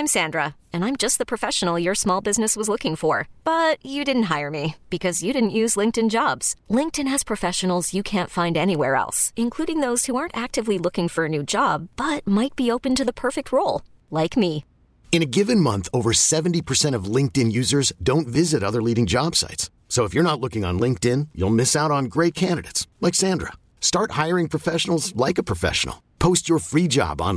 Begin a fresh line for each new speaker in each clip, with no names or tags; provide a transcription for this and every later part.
I'm Sandra, and I'm just the professional your small business was looking for. But you didn't hire me because you didn't use LinkedIn Jobs. LinkedIn has professionals you can't find anywhere else, including those who aren't actively looking for a new job, but might be open to the perfect role, like me.
In a given month, over 70% of LinkedIn users don't visit other leading job sites. So if you're not looking on LinkedIn, you'll miss out on great candidates like Sandra. Start hiring professionals like a professional. Post your free job on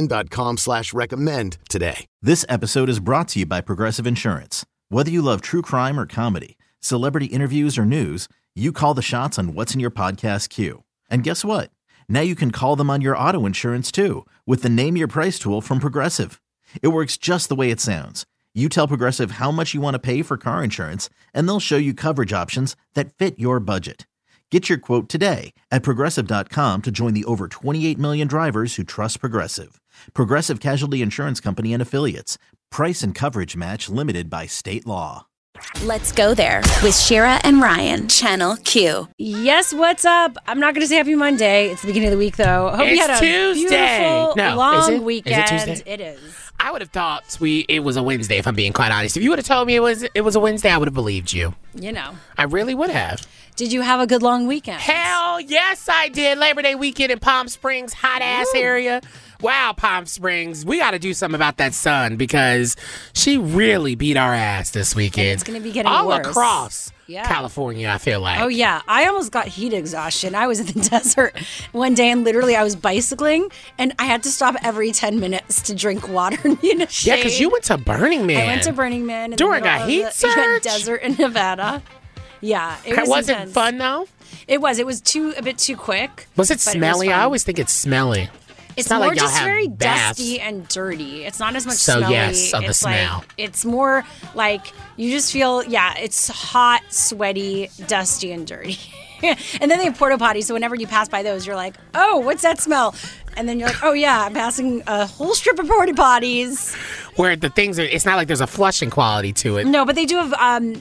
linkedin.com/recommend today.
This episode is brought to you by Progressive Insurance. Whether you love true crime or comedy, celebrity interviews or news, you call the shots on what's in your podcast queue. And guess what? Now you can call them on your auto insurance too with the Name Your Price tool from Progressive. It works just the way it sounds. You tell Progressive how much you want to pay for car insurance, and they'll show you coverage options that fit your budget. Get your quote today at Progressive.com to join the over 28 million drivers who trust Progressive. Progressive Casualty Insurance Company and Affiliates. Price and coverage match limited by state law.
Let's go there with Shira and Ryan, Channel Q.
Yes, what's up? I'm not going to say Happy Monday. It's the beginning of the week, though. I hope you had a beautiful, long weekend.
Is it Tuesday?
It is.
I would have thought it was a Wednesday, if I'm being quite honest. If you would have told me it was a Wednesday, I would have believed you.
You know.
I really would have.
Did you have a good long weekend?
Hell yes, I did. Labor Day weekend in Palm Springs, hot-ass area. Wow, Palm Springs. We got to do something about that sun because she really beat our ass this weekend.
And it's going to be getting
all
worse.
Across California, I feel like.
Oh, yeah. I almost got heat exhaustion. I was in the desert one day, and literally I was bicycling, and I had to stop every 10 minutes to drink water and be in a shade.
Yeah, because you went to Burning Man.
I went to Burning Man.
During a heat surge?
Desert in Nevada. Yeah, it was
Was
intense.
it fun, though?
It was. It was a bit too quick.
Was it smelly? I always think it's smelly.
It's
not
more
like y'all
just
have
very
baths.
dusty and dirty. It's not as much
So,
smelly.
yes, of the
It's
smell.
It's more like you just feel, it's hot, sweaty, dusty, and dirty. And then they have porta potties, so whenever you pass by those, you're like, oh, what's that smell? And then you're like, oh, yeah, I'm passing a whole strip of porta potties.
Where the things are, it's not like there's a flushing quality to it.
No, but they do have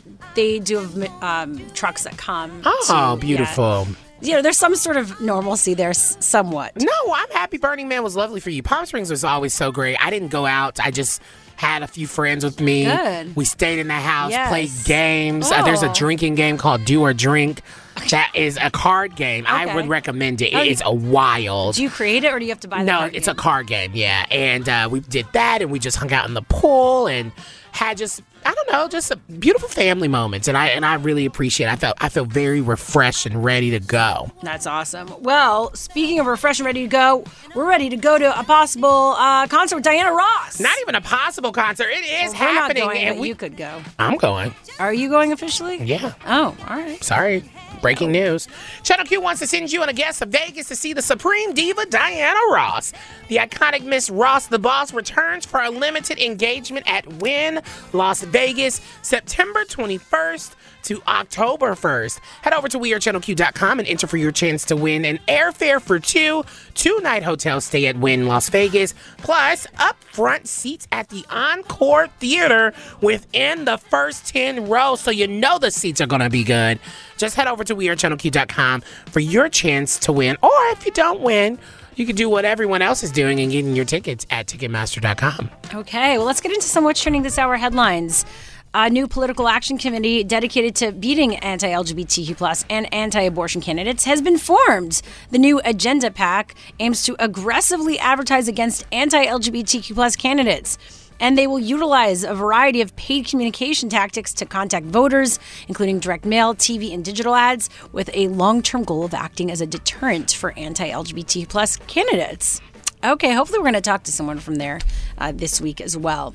trucks that come.
Oh, beautiful.
Yeah, there's some sort of normalcy there, somewhat.
No, I'm happy Burning Man was lovely for you. Palm Springs was always so great. I didn't go out. I just had a few friends with me.
Good.
We stayed in the house,
Yes.
played games.
Oh.
There's a drinking game called Do or Drink. That is a card game. I
Okay.
would recommend it. It is a wild.
Do you create it, or do you have to buy the
No,
card
it's
game?
a card game, yeah. And we did that, and we just hung out in the pool and had just a beautiful family moments. And I really appreciate it. I feel very refreshed and ready to go.
That's awesome. Well, speaking of refreshed and ready to go, we're ready to go to a possible concert with Diana Ross.
Not even a possible concert. It is
We're not
happening.
going,
and
but you could go.
I'm going.
Are you going officially?
Yeah.
Oh, all right.
Sorry. Breaking news. Channel Q wants to send you and a guest to Vegas to see the Supreme Diva Diana Ross. The iconic Miss Ross the Boss returns for a limited engagement at Wynn Las Vegas, September 21st to October 1st. Head over to WeAreChannelQ.com and enter for your chance to win an airfare for two-night hotel stay at Wynn Las Vegas, plus upfront seats at the Encore Theater within the first 10 rows, so you know the seats are going to be good. Just head over to WeAreChannelQ.com for your chance to win. Or if you don't win, you can do what everyone else is doing and getting your tickets at Ticketmaster.com.
Okay, well, let's get into some What's Trending This Hour headlines. A new political action committee dedicated to beating anti-LGBTQ+ and anti-abortion candidates has been formed. The new Agenda PAC aims to aggressively advertise against anti-LGBTQ+ candidates. And they will utilize a variety of paid communication tactics to contact voters, including direct mail, TV, and digital ads, with a long-term goal of acting as a deterrent for anti-LGBT+ candidates. Okay, hopefully we're going to talk to someone from there this week as well.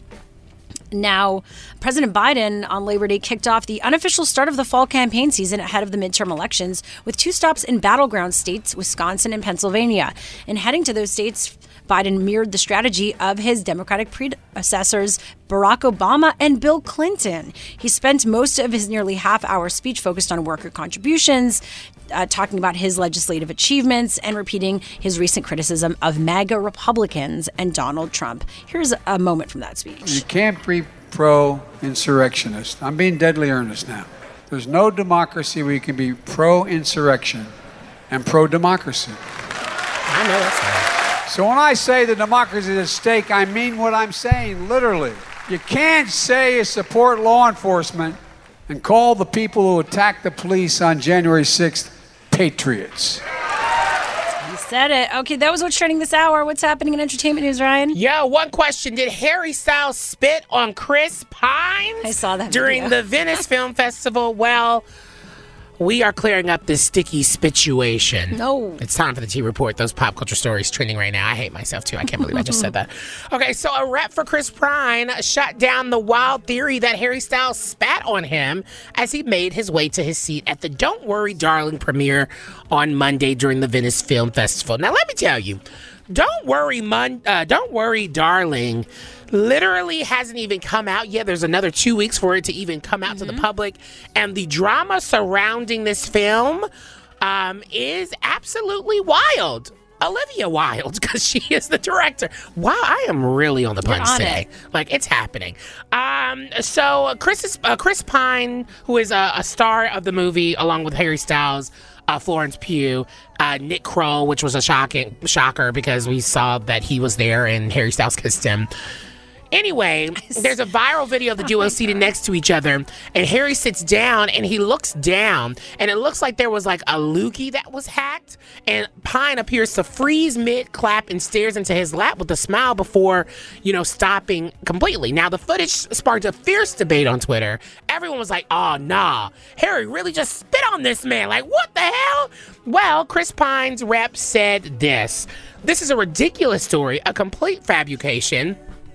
Now, President Biden on Labor Day kicked off the unofficial start of the fall campaign season ahead of the midterm elections with 2 stops in battleground states, Wisconsin and Pennsylvania. And heading to those states, Biden mirrored the strategy of his Democratic predecessors, Barack Obama and Bill Clinton. He spent most of his nearly half-hour speech focused on worker contributions, talking about his legislative achievements, and repeating his recent criticism of MAGA Republicans and Donald Trump. Here's a moment from that speech.
You can't be pro-insurrectionist. I'm being deadly earnest now. There's no democracy where you can be pro-insurrection and pro-democracy.
I know that's right.
So when I say the democracy is at stake, I mean what I'm saying, literally. You can't say you support law enforcement and call the people who attacked the police on January 6th patriots.
You said it. Okay, that was what's trending this hour. What's happening in entertainment news, Ryan?
Yeah, one question. Did Harry Styles spit on Chris Pine?
I saw that
during
video.
the Venice Film Festival? Well, we are clearing up this sticky situation.
No.
It's time for the T Report. Those pop culture stories trending right now. I hate myself, too. I can't believe I just said that. Okay, so a rep for Chris Pine shot down the wild theory that Harry Styles spat on him as he made his way to his seat at the Don't Worry, Darling premiere on Monday during the Venice Film Festival. Now, let me tell you, Don't Worry, Darling literally hasn't even come out yet. There's another 2 weeks for it to even come out to the public. And the drama surrounding this film is absolutely wild. Olivia Wilde, because she is the director. Wow, I am really on the punch today. Like, it's happening. So Chris Pine, who is a star of the movie, along with Harry Styles, Florence Pugh, Nick Kroll, which was a shocker because we saw that he was there and Harry Styles kissed him. Anyway, there's a viral video of the duo seated next to each other, and Harry sits down, and he looks down, and it looks like there was like a loogie that was hacked, and Pine appears to freeze mid-clap and stares into his lap with a smile before, stopping completely. Now, the footage sparked a fierce debate on Twitter. Everyone was like, oh, nah, Harry really just spit on this man. Like, what the hell? Well, Chris Pine's rep said this. This is a ridiculous story, a complete fabrication,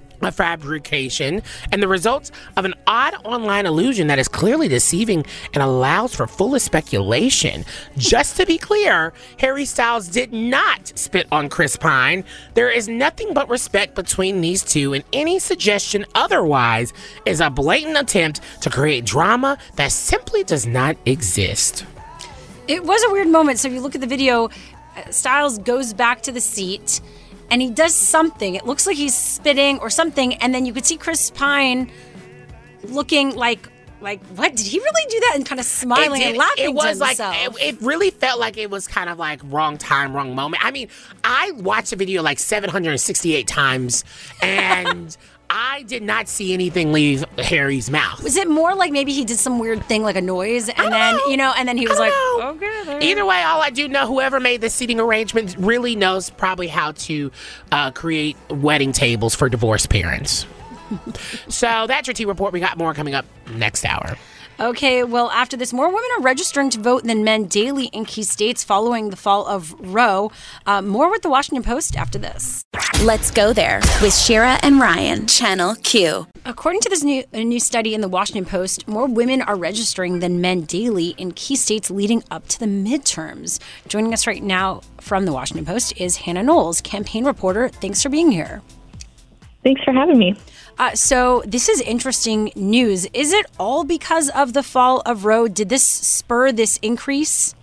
and the results of an odd online illusion that is clearly deceiving and allows for fullest speculation. Just to be clear, Harry Styles did not spit on Chris Pine. There is nothing but respect between these two, and any suggestion otherwise is a blatant attempt to create drama that simply does not exist.
It was a weird moment. So if you look at the video, Styles goes back to the seat and he does something. It looks like he's spitting or something, and then you could see Chris Pine looking like what? Did he really do that? And kind of smiling and laughing to himself.
It really felt like it was kind of like wrong time, wrong moment. I mean, I watched the video like 768 times, and I did not see anything leave Harry's mouth.
Was it more like maybe he did some weird thing, like a noise, and then he was like, okay.
Either way, all I do know, whoever made the seating arrangement really knows probably how to create wedding tables for divorced parents. So that's your T Report. We got more coming up next hour.
Okay, well, after this, more women are registering to vote than men daily in key states following the fall of Roe. More with the Washington Post after this.
Let's go there with Shira and Ryan, Channel Q.
According to this new study in the Washington Post, more women are registering than men daily in key states leading up to the midterms. Joining us right now from the Washington Post is Hannah Knowles, campaign reporter. Thanks for being here.
Thanks for having me.
So this is interesting news. Is it all because of the fall of Roe? Did this spur this increase?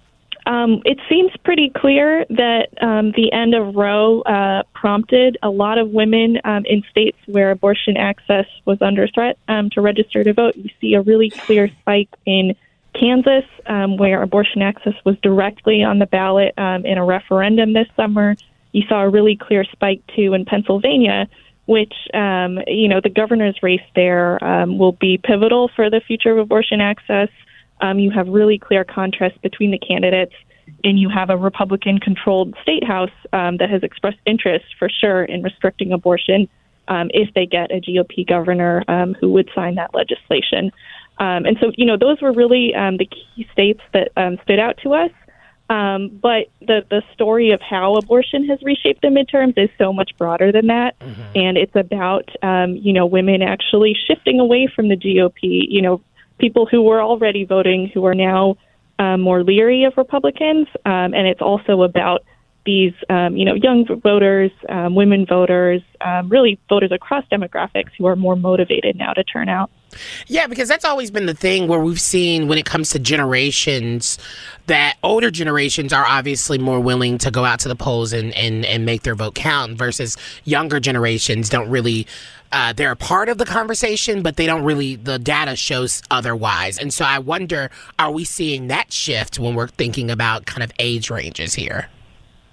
It seems pretty clear that the end of Roe prompted a lot of women in states where abortion access was under threat to register to vote. You see a really clear spike in Kansas, where abortion access was directly on the ballot in a referendum this summer. You saw a really clear spike, too, in Pennsylvania, which, the governor's race there will be pivotal for the future of abortion access. You have really clear contrast between the candidates, and you have a Republican-controlled state house that has expressed interest, for sure, in restricting abortion if they get a GOP governor who would sign that legislation. And so, those were really the key states that stood out to us. But the story of how abortion has reshaped the midterms is so much broader than that. Mm-hmm. And it's about, women actually shifting away from the GOP, people who were already voting who are now more leery of Republicans. And it's also about these, young voters, women voters, really voters across demographics who are more motivated now to turn out.
Yeah, because that's always been the thing where we've seen when it comes to generations that older generations are obviously more willing to go out to the polls and make their vote count versus younger generations don't really, they're a part of the conversation, but they don't really, the data shows otherwise. And so I wonder, are we seeing that shift when we're thinking about kind of age ranges here?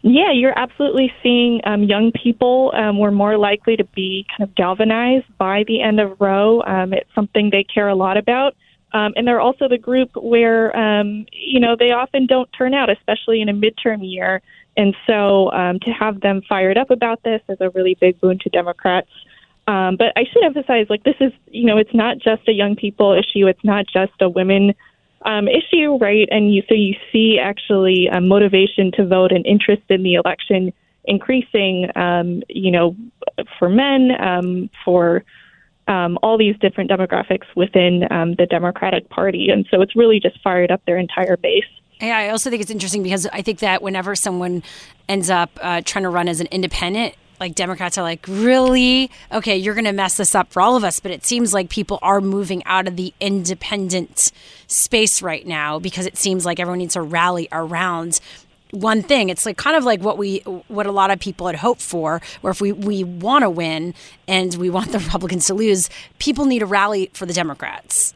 Yeah, you're absolutely seeing young people were more likely to be kind of galvanized by the end of Roe. It's something they care a lot about. And they're also the group where, they often don't turn out, especially in a midterm year. And so to have them fired up about this is a really big boon to Democrats. But I should emphasize, this is, it's not just a young people issue. It's not just a women issue, right? And you see actually motivation to vote and interest in the election increasing, for men, for all these different demographics within the Democratic Party. And so it's really just fired up their entire base.
Yeah, I also think it's interesting because I think that whenever someone ends up trying to run as an independent, Democrats are really? Okay, you're going to mess this up for all of us. But it seems like people are moving out of the independent space right now because it seems like everyone needs to rally around one thing. It's kind of like what a lot of people had hoped for, where if we want to win and we want the Republicans to lose, people need to rally for the Democrats.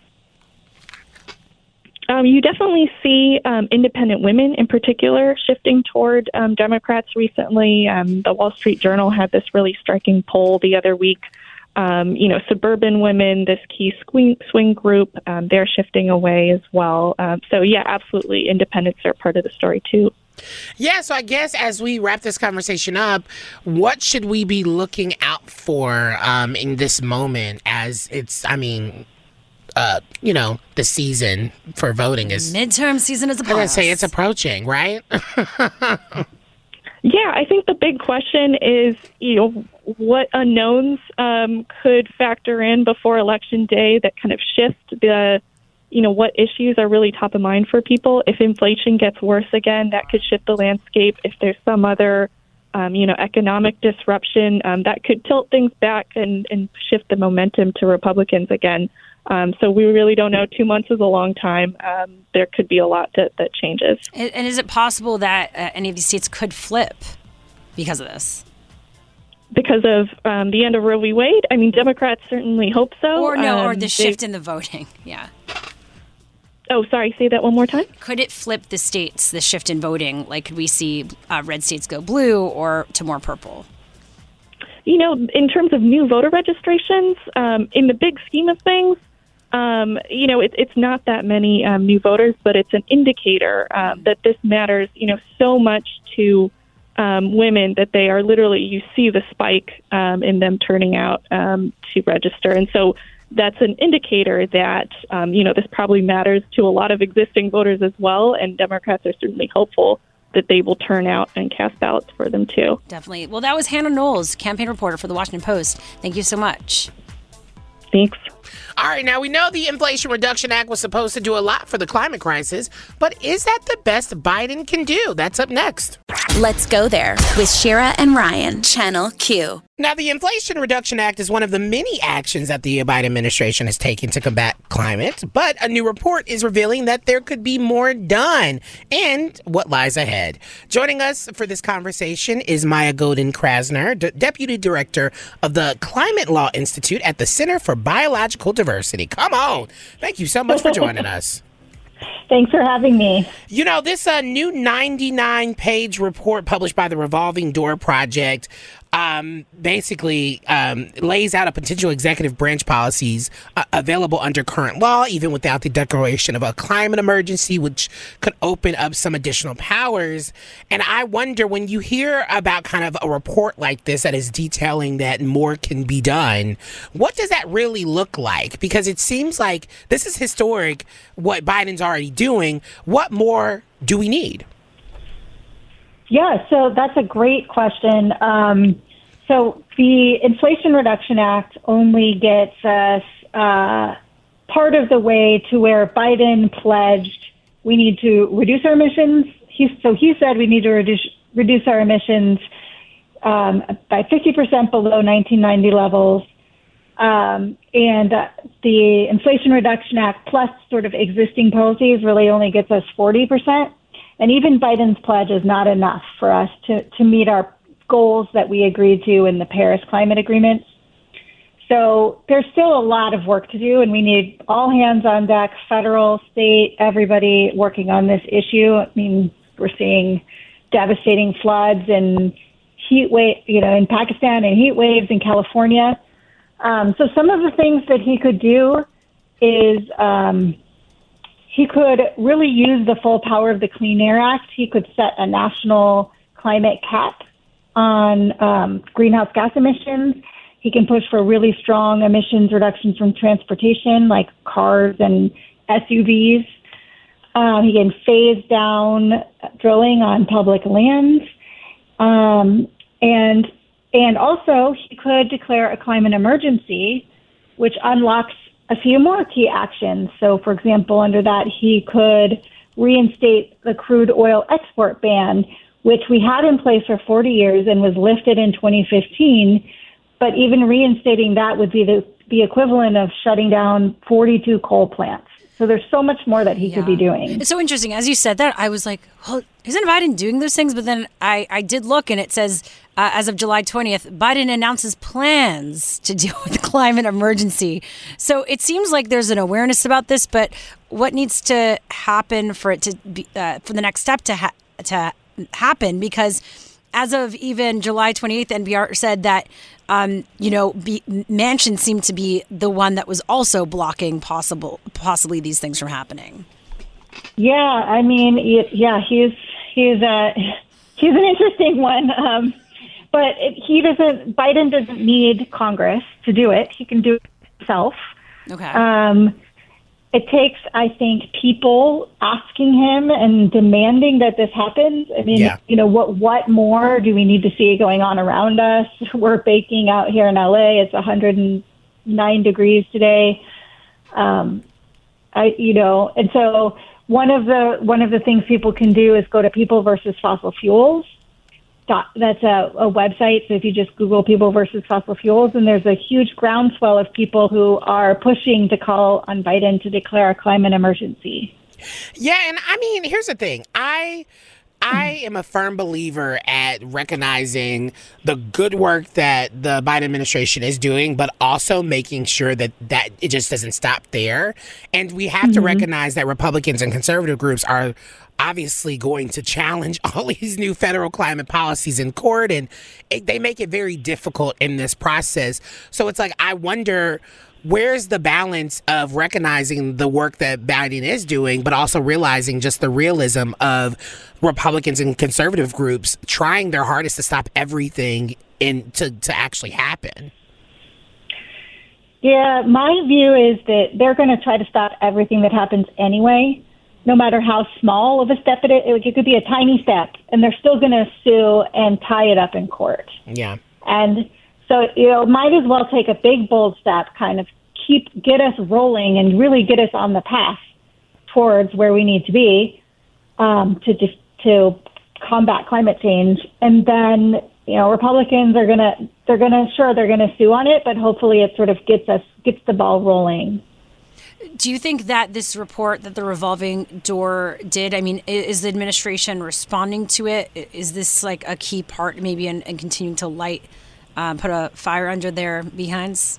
You definitely see independent women in particular shifting toward Democrats recently. The Wall Street Journal had this really striking poll the other week. Suburban women, this key swing group, they're shifting away as well. So, yeah, absolutely. Independents are part of the story, too.
Yeah, so I guess as we wrap this conversation up, what should we be looking out for in this moment as it's, the season for voting is...
Midterm season is upon us.
Say it's approaching, right?
Yeah, I think the big question is, what unknowns could factor in before Election Day that kind of shift the, what issues are really top of mind for people. If inflation gets worse again, that could shift the landscape. If there's some other, economic disruption, that could tilt things back and shift the momentum to Republicans again. So we really don't know. 2 months is a long time. There could be a lot that changes.
And is it possible that any of these states could flip because of this?
Because of the end of Roe v. Wade? Democrats certainly hope so.
Or the shift in the voting. Yeah.
Oh, sorry. Say that one more time.
Could it flip the states, the shift in voting? Could we see red states go blue or to more purple?
In terms of new voter registrations, in the big scheme of things, it's not that many new voters, but it's an indicator that this matters, so much to women that they are literally, you see the spike in them turning out to register. And so that's an indicator that, this probably matters to a lot of existing voters as well. And Democrats are certainly hopeful that they will turn out and cast ballots for them, too.
Definitely. Well, that was Hannah Knowles, campaign reporter for The Washington Post. Thank you so much.
Thanks.
All right, now we know the Inflation Reduction Act was supposed to do a lot for the climate crisis, but is that the best Biden can do? That's up next.
Let's go there with Shira and Ryan, Channel Q.
Now, the Inflation Reduction Act is one of the many actions that the Biden administration has taken to combat climate, but a new report is revealing that there could be more done and what lies ahead. Joining us for this conversation is Maya Godin-Krasner, Deputy Director of the Climate Law Institute at the Center for Biological Diversity. Come on. Thank you so much for joining us.
Thanks for having me.
This new 99-page report published by the Revolving Door Project basically lays out a potential executive branch policies available under current law, even without the declaration of a climate emergency, which could open up some additional powers. And I wonder, when you hear about kind of a report like this that is detailing that more can be done, what does that really look like? Because it seems like this is historic, what Biden's already doing. What more do we need?
Yeah, so that's a great question. So the Inflation Reduction Act only gets us part of the way to where Biden pledged we need to reduce our emissions. He said we need to reduce our emissions by 50% below 1990 levels. And the Inflation Reduction Act plus sort of existing policies really only gets us 40%. And even Biden's pledge is not enough for us to meet our goals that we agreed to in the Paris Climate Agreement. So there's still a lot of work to do, and we need all hands on deck, federal, state, everybody working on this issue. We're seeing devastating floods and heat wave, in Pakistan, and heat waves in California. So some of the things that he could do is he could really use the full power of the Clean Air Act. He could set a national climate cap on greenhouse gas emissions. He can push for really strong emissions reductions from transportation, like cars and SUVs. He can phase down drilling on public lands. And also, he could declare a climate emergency, which unlocks a few more key actions. So, for example, under that, he could reinstate the crude oil export ban, which we had in place for 40 years and was lifted in 2015. But even reinstating that would be the equivalent of shutting down 42 coal plants. So there's so much more that he could be doing.
It's so interesting. As you said that, I was like, well, isn't Biden doing those things? But then I did look, and it says, as of July 20th, Biden announces plans to deal with the climate emergency. So it seems like there's an awareness about this, but what needs to happen for it to be, for the next step to happen? Because as of even July 28th, NPR said that, Manchin seemed to be the one that was also blocking possibly these things from happening.
Yeah, I mean, he's an interesting one. But Biden doesn't need Congress to do it. He can do it himself.
Okay.
It takes, I think, people asking him and demanding that this happens. I mean, what more do we need to see going on around us? We're baking out here in LA. It's 109 degrees today. And so one of the things people can do is go to People versus Fossil Fuels. That's a website. So if you just Google People versus Fossil Fuels, and there's a huge groundswell of people who are pushing to call on Biden to declare a climate emergency.
Yeah, and I mean, here's the thing. I am a firm believer at recognizing the good work that the Biden administration is doing, but also making sure that it just doesn't stop there. And we have to recognize that Republicans and conservative groups are obviously going to challenge all these new federal climate policies in court, and they make it very difficult in this process. So it's like, I wonder, where's the balance of recognizing the work that Biden is doing, but also realizing just the realism of Republicans and conservative groups trying their hardest to stop everything to actually happen?
Yeah, my view is that they're going to try to stop everything that happens anyway, no matter how small of a step it is. It could be a tiny step, and they're still going to sue and tie it up in court.
Yeah.
And so, might as well take a big, bold step, kind of get us rolling and really get us on the path towards where we need to be to combat climate change. And then, Republicans are going to sue on it, but hopefully it sort of gets the ball rolling.
Do you think that this report that the revolving door did, I mean, is the administration responding to it? Is this like a key part maybe in continuing to put a fire under their behinds?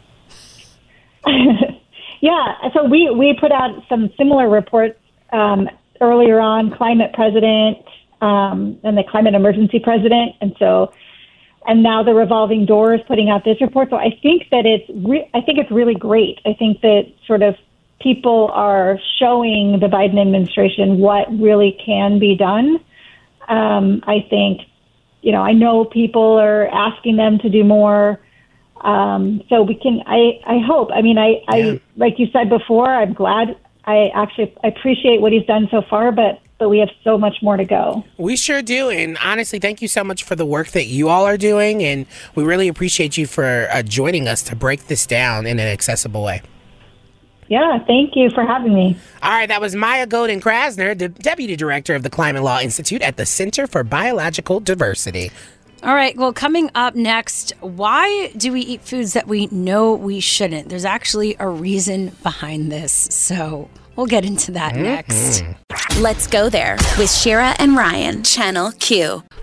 Yeah, so we put out some similar reports earlier on, climate president and the climate emergency president. And now the revolving door is putting out this report. So I think that it's really great. I think that sort of people are showing the Biden administration what really can be done. I think, I know people are asking them to do more. So we can, I hope, like you said before, I'm glad. I appreciate what he's done so far, but we have so much more to go.
We sure do. And honestly, thank you so much for the work that you all are doing. And we really appreciate you for joining us to break this down in an accessible way.
Yeah, thank you for having me.
All right, that was Maya Golden-Krasner, the Deputy Director of the Climate Law Institute at the Center for Biological Diversity.
All right, well, coming up next, why do we eat foods that we know we shouldn't? There's actually a reason behind this, so we'll get into that next.
Let's go there with Shira and Ryan, Channel Q.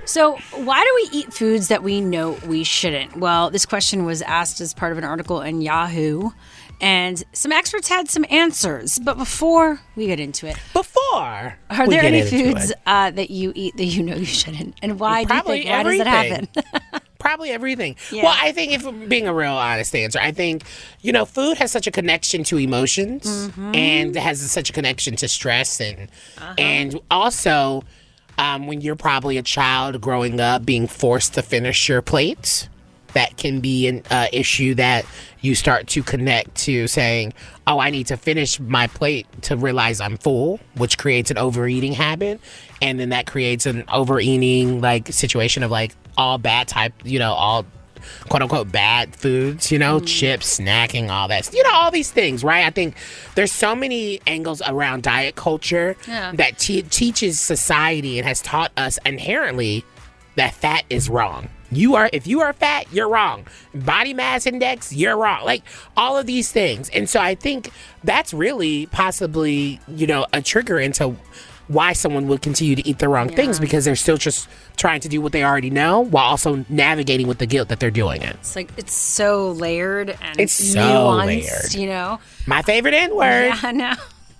So, why do we eat foods that we know we shouldn't? Well, this question was asked as part of an article in Yahoo, and some experts had some answers. But before we get into it, are there any foods that you eat that you know you shouldn't? And why do you think? Why does it happen?
Probably everything.
Yeah.
Well, I think, if I'm being a real honest answer, I think, food has such a connection to emotions and has such a connection to stress and also when you're probably a child growing up being forced to finish your plate, that can be an issue that you start to connect to saying, oh, I need to finish my plate to realize I'm full, which creates an overeating habit. And then that creates an overeating situation of all bad type, all quote unquote bad foods, chips, snacking, all that, all these things, right? I think there's so many angles around diet culture that teaches society and has taught us inherently that fat is wrong. If you are fat, you're wrong. Body mass index, you're wrong. All of these things. And so I think that's really possibly, a trigger into why someone would continue to eat the wrong things, because they're still just trying to do what they already know while also navigating with the guilt that they're doing it.
It's so layered and
it's so
nuanced,
layered. My favorite N-word.
Yeah, I know.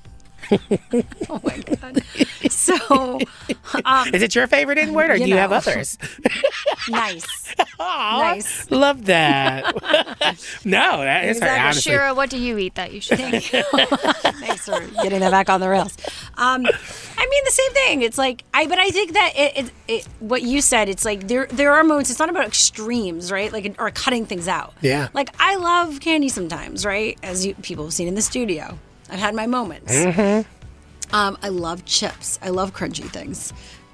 Oh my God. So,
is it your favorite N-word, or do you have others?
Nice.
Aww,
nice.
Love that. No, that is
exactly.
honestly.
Shira, what do you eat that you should?
Thank you. Thanks for getting that back on the rails. I mean, the same thing. It's but I think that it what you said, it's there are moments. It's not about extremes, right? Or cutting things out.
Yeah.
I love candy sometimes, right? As people have seen in the studio. I've had my moments.
Mm-hmm.
I love chips. I love crunchy things.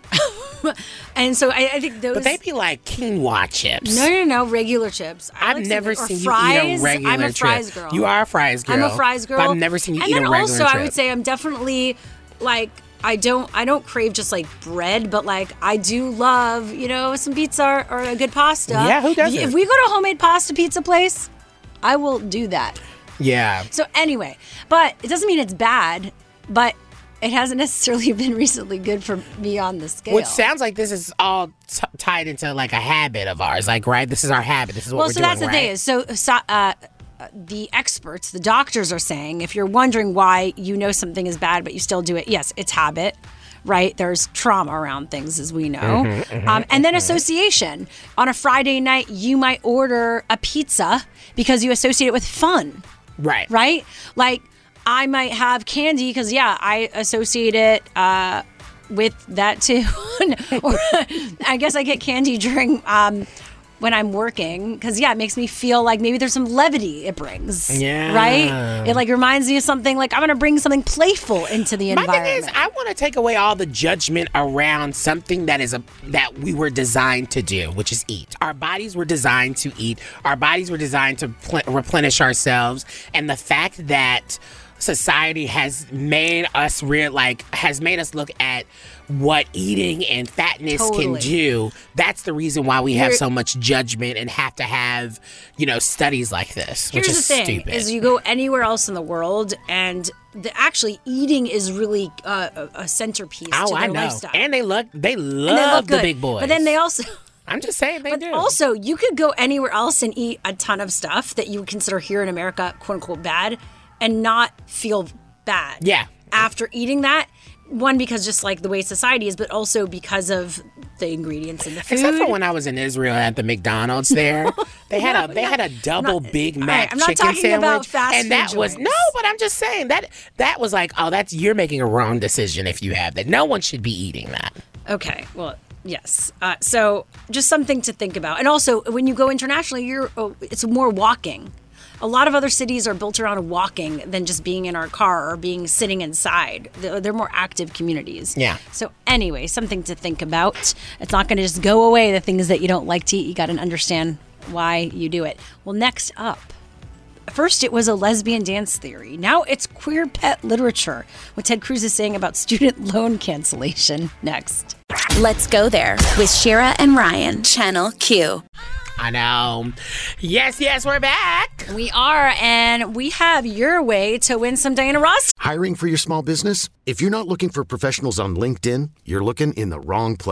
And so I think those...
But they be like quinoa chips.
No. Regular chips.
I've never seen
fries.
you eat a regular
I'm a fries
chip.
girl.
You are a fries girl.
I'm a fries girl.
But I've never seen you eat a regular chip.
And then also, I would say I'm definitely, I don't crave just bread, but I do love, some pizza or a good pasta.
Yeah, who doesn't?
If we go to a homemade pasta pizza place, I will do that.
Yeah.
So anyway, but it doesn't mean it's bad, but it hasn't necessarily been recently good for me on the scale.
Which sounds like this is all tied into a habit of ours, right? This is our habit. This is what we're doing,
Well, so that's the thing is, the experts, the doctors are saying, if you're wondering why you know something is bad but you still do it, yes, it's habit. Right? There's trauma around things, as we know. And then association. On a Friday night, you might order a pizza because you associate it with fun.
Right.
Right? I might have candy because, I associate it with that too. Or I guess I get candy during when I'm working because, it makes me feel like maybe there's some levity it brings.
Yeah.
Right? It reminds me of something I'm going to bring something playful into the environment.
My thing is, I want to take away all the judgment around something that we were designed to do, which is eat. Our bodies were designed to eat. Our bodies were designed to replenish ourselves. And the fact that society has made us has made us look at what eating and fatness can do. That's the reason why we have so much judgment and have to have, studies like this, which is stupid.
Here's the thing, is you go anywhere else in the world and actually eating is really a centerpiece to their lifestyle.
And they love the big boys.
But then they also...
I'm just saying they do.
Also, you could go anywhere else and eat a ton of stuff that you would consider here in America, quote unquote, bad, and not feel bad.
Yeah.
After eating that. One, because just the way society is, but also because of the ingredients in the food.
Except for when I was in Israel at the McDonald's there. They had a double Big Mac chicken sandwich.
About fast
and that
food
was
joints.
no, but I'm just saying that was you're making a wrong decision if you have that. No one should be eating that.
Okay. Well, yes. So just something to think about. And also when you go internationally, it's more walking. A lot of other cities are built around walking than just being in our car or sitting inside. They're more active communities.
Yeah.
So anyway, something to think about. It's not going to just go away, the things that you don't like to eat. You got to understand why you do it. Well, next up. First, it was a lesbian dance theory. Now it's queer pet literature. What Ted Cruz is saying about student loan cancellation. Next.
Let's go there with Shira and Ryan, Channel Q.
I know. Yes, we're back.
We are, and we have your way to win some Diana Ross.
Hiring for your small business? If you're not looking for professionals on LinkedIn, you're looking in the wrong place.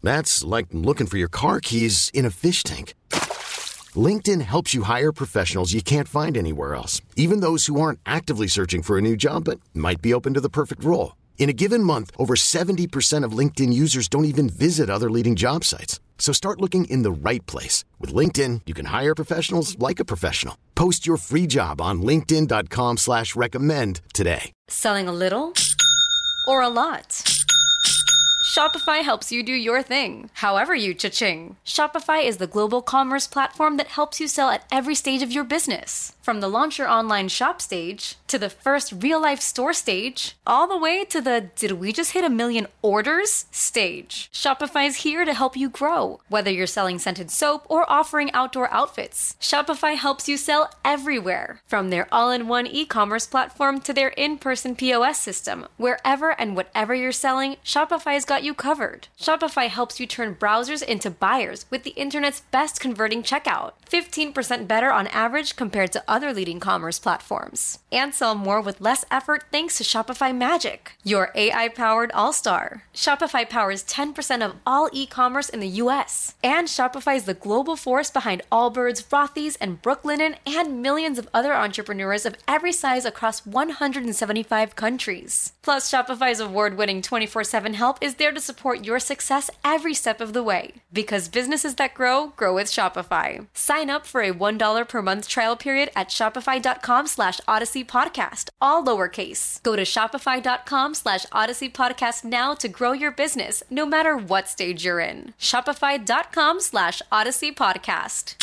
That's like looking for your car keys in a fish tank. LinkedIn helps you hire professionals you can't find anywhere else, even those who aren't actively searching for a new job but might be open to the perfect role. In a given month, over 70% of LinkedIn users don't even visit other leading job sites. So start looking in the right place. With LinkedIn, you can hire professionals like a professional. Post your free job on linkedin.com/recommend today.
Selling a little or a lot? Shopify helps you do your thing, however you cha-ching. Shopify is the global commerce platform that helps you sell at every stage of your business. From the launch your online shop stage, to the first real-life store stage, all the way to the did we just hit 1 million orders stage. Shopify's here to help you grow. Whether you're selling scented soap or offering outdoor outfits, Shopify helps you sell everywhere. From their all-in-one e-commerce platform to their in-person POS system, wherever and whatever you're selling, Shopify's got you covered. Shopify helps you turn browsers into buyers with the internet's best converting checkout. 15% better on average compared to other leading commerce platforms. And sell more with less effort thanks to Shopify Magic, your AI-powered all-star. Shopify powers 10% of all e-commerce in the U.S. And Shopify is the global force behind Allbirds, Rothy's, and Brooklinen, and millions of other entrepreneurs of every size across 175 countries. Plus, Shopify's award-winning 24/7 help is there to support your success every step of the way. Because businesses that grow, grow with Shopify. Sign up for a $1 per month trial period at shopify.com/Odyssey Podcast, all lowercase. Go to shopify.com/Odyssey Podcast now to grow your business, no matter what stage you're in. Shopify.com/Odyssey Podcast.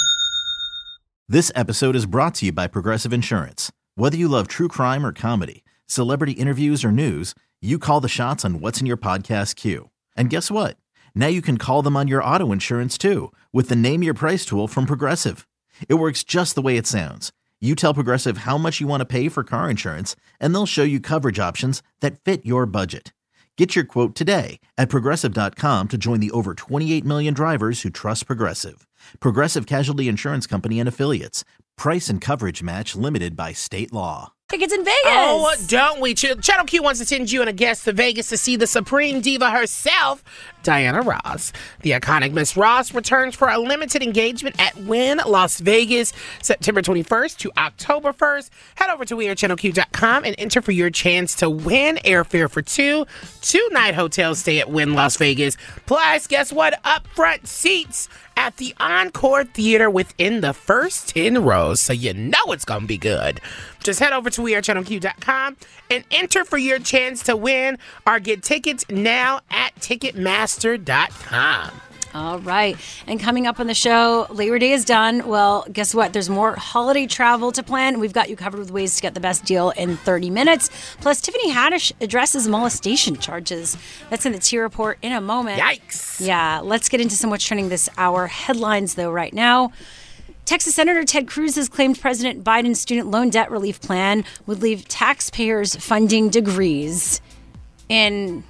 This episode is brought to you by Progressive Insurance. Whether you love true crime or comedy, celebrity interviews or news, you call the shots on what's in your podcast queue. And guess what? Now you can call them on your auto insurance too, with the Name Your Price tool from Progressive. It works just the way it sounds. You tell Progressive how much you want to pay for car insurance, and they'll show you coverage options that fit your budget. Get your quote today at Progressive.com to join the over 28 million drivers who trust Progressive. Progressive Casualty Insurance Company and Affiliates. Price and coverage match limited by state law.
Tickets in Vegas.
Oh, don't we? Channel Q wants to send you and a guest to Vegas to see the Supreme Diva herself, Diana Ross. The iconic Miss Ross returns for a limited engagement at Wynn Las Vegas, September 21st to October 1st. Head over to WeAreChannelQ.com and enter for your chance to win airfare for two-night hotel stay at Wynn Las Vegas. Plus, guess what? Upfront seats at the Encore Theater within the first 10 rows, so you know it's going to be good. Just head over to WeAreChannelQ.com and enter for your chance to win or get tickets now at Ticketmaster.com.
All right. And coming up on the show, Labor Day is done. Well, guess what? There's more holiday travel to plan. We've got you covered with ways to get the best deal in 30 minutes. Plus, Tiffany Haddish addresses molestation charges. That's in the T Report in a moment.
Yikes.
Yeah. Let's get into some what's trending this hour. Headlines, though, right now. Texas Senator Ted Cruz has claimed President Biden's student loan debt relief plan would leave taxpayers funding degrees in,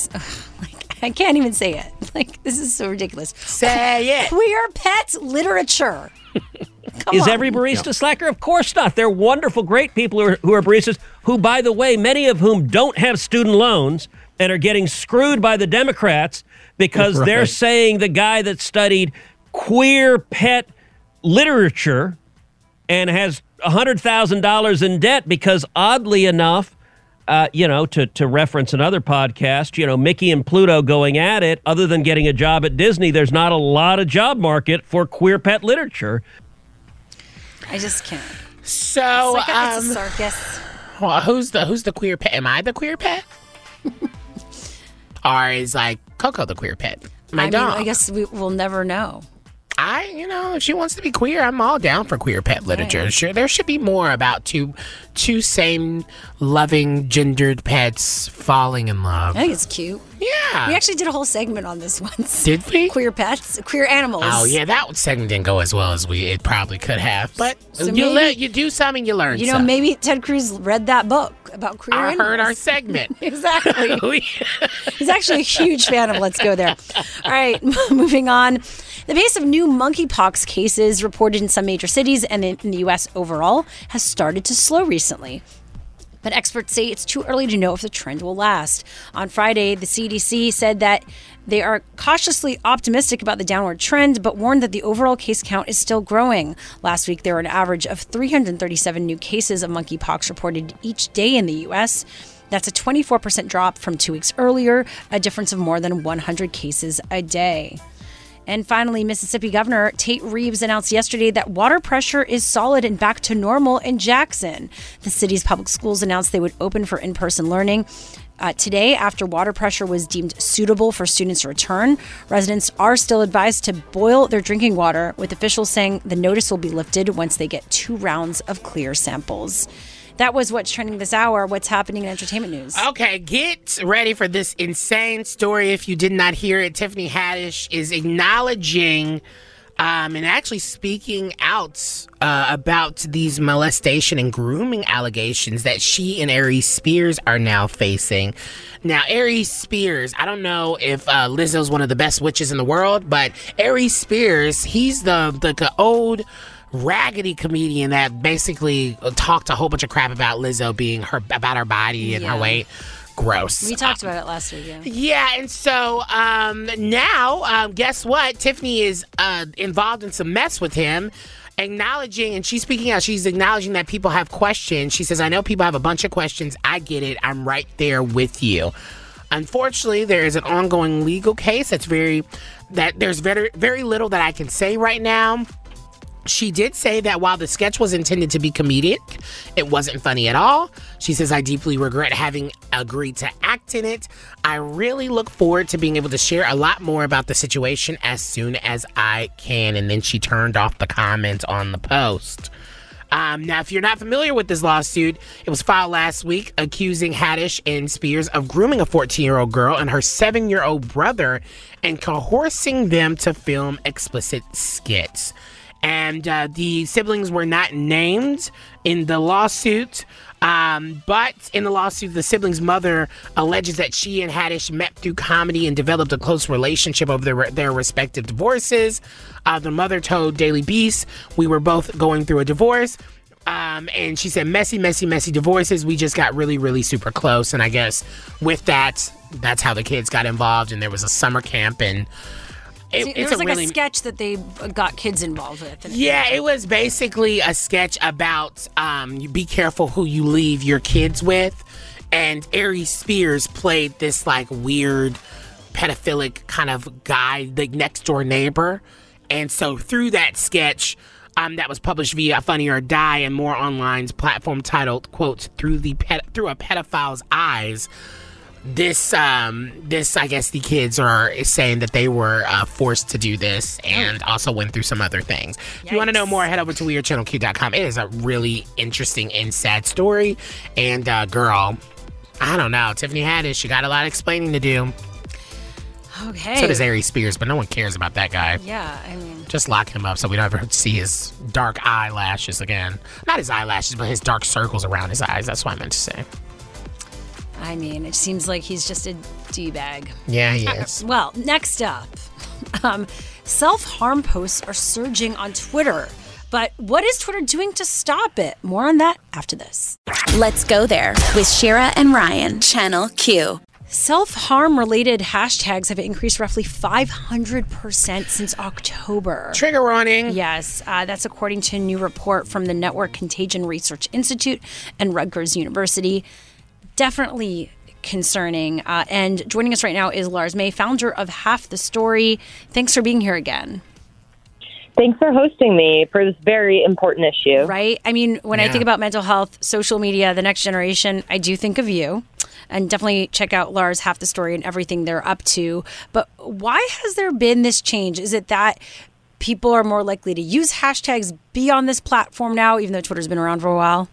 I can't even say it. This is so ridiculous.
Say it.
Queer pet literature.
Is every barista slacker? Of course not. They're wonderful, great people who are baristas, who, by the way, many of whom don't have student loans and are getting screwed by the Democrats because they're saying the guy that studied queer pet literature and has $100,000 in debt because, oddly enough, to reference another podcast, Mickey and Pluto going at it, other than getting a job at Disney, there's not a lot of job market for queer pet literature.
I just can't.
So,
it's a circus.
Well, who's the queer pet? Am I the queer pet? Or is Coco the queer pet? My dog.
I guess we'll never know.
If she wants to be queer, I'm all down for queer pet literature. Right. Sure, there should be more about two same loving gendered pets falling in love.
I think it's cute.
Yeah.
We actually did a whole segment on this once.
Did we?
Queer pets, queer animals.
Oh, yeah, that segment didn't go as well as it probably could have. But you do something, you learn something.
Maybe Ted Cruz read that book about queer animals.
I heard our segment.
Exactly. He's actually a huge fan of Let's Go There. All right, moving on. The pace of new monkeypox cases reported in some major cities and in the U.S. overall has started to slow recently. But experts say it's too early to know if the trend will last. On Friday, the CDC said that they are cautiously optimistic about the downward trend, but warned that the overall case count is still growing. Last week, there were an average of 337 new cases of monkeypox reported each day in the U.S. That's a 24% drop from 2 weeks earlier, a difference of more than 100 cases a day. And finally, Mississippi Governor Tate Reeves announced yesterday that water pressure is solid and back to normal in Jackson. The city's public schools announced they would open for in-person learning today after water pressure was deemed suitable for students to return. Residents are still advised to boil their drinking water, with officials saying the notice will be lifted once they get 2 rounds of clear samples. That was what's trending this hour. What's happening in entertainment news?
Okay, get ready for this insane story. If you did not hear it, Tiffany Haddish is acknowledging and actually speaking out about these molestation and grooming allegations that she and Aries Spears are now facing. Now, Aries Spears, I don't know if Lizzo's one of the best witches in the world, but Aries Spears, he's the old raggedy comedian that basically talked a whole bunch of crap about Lizzo being about her body and her weight. Gross.
We talked about it last week,
Yeah, and so now, guess what? Tiffany is involved in some mess with him, acknowledging, and she's speaking out, she's acknowledging that people have questions. She says, I know people have a bunch of questions. I get it. I'm right there with you. Unfortunately, there is an ongoing legal case there's very, very little that I can say right now. She did say that while the sketch was intended to be comedic, it wasn't funny at all. She says, I deeply regret having agreed to act in it. I really look forward to being able to share a lot more about the situation as soon as I can. And then she turned off the comment on the post. Now, if you're not familiar with this lawsuit, it was filed last week accusing Haddish and Spears of grooming a 14-year-old girl and her 7-year-old brother and coercing them to film explicit skits. And the siblings were not named in the lawsuit. But in the lawsuit, the siblings' mother alleges that she and Haddish met through comedy and developed a close relationship over their respective divorces. The mother told Daily Beast, we were both going through a divorce. And she said, messy, messy, messy divorces. We just got really, really super close. And I guess with that, that's how the kids got involved. And there was a summer camp and
it was like a sketch that they got kids involved with.
Yeah, it was basically a sketch about be careful who you leave your kids with. And Aries Spears played this like weird pedophilic kind of guy, the next door neighbor. And so through that sketch that was published via Funny or Die and More Online's platform titled, quote, through a pedophile's eyes, This, I guess the kids are saying that they were forced to do this and also went through some other things. Yikes. If you want to know more, head over to WeAreChannelQ.com. It is a really interesting and sad story. And, girl, I don't know. Tiffany Haddish, she got a lot of explaining to do.
Okay.
So does Aries Spears, but no one cares about that guy.
Yeah, I mean,
just lock him up so we don't ever see his dark eyelashes again. Not his eyelashes, but his dark circles around his eyes. That's what I meant to say.
I mean, it seems like he's just a D-bag.
Yeah, he is.
Well, next up, self-harm posts are surging on Twitter. But what is Twitter doing to stop it? More on that after this.
Let's go there with Shira and Ryan, Channel Q.
Self-harm related hashtags have increased roughly 500% since October.
Trigger warning.
Yes, that's according to a new report from the Network Contagion Research Institute and Rutgers University. Definitely concerning. And joining us right now is Lars May, founder of Half the Story. Thanks for being here again.
Thanks for hosting me for this very important issue.
Right? I mean, when I think about mental health, social media, the next generation, I do think of you. And definitely check out Lars Half the Story and everything they're up to. But why has there been this change? Is it that people are more likely to use hashtags, be on this platform now, even though Twitter's been around for a while?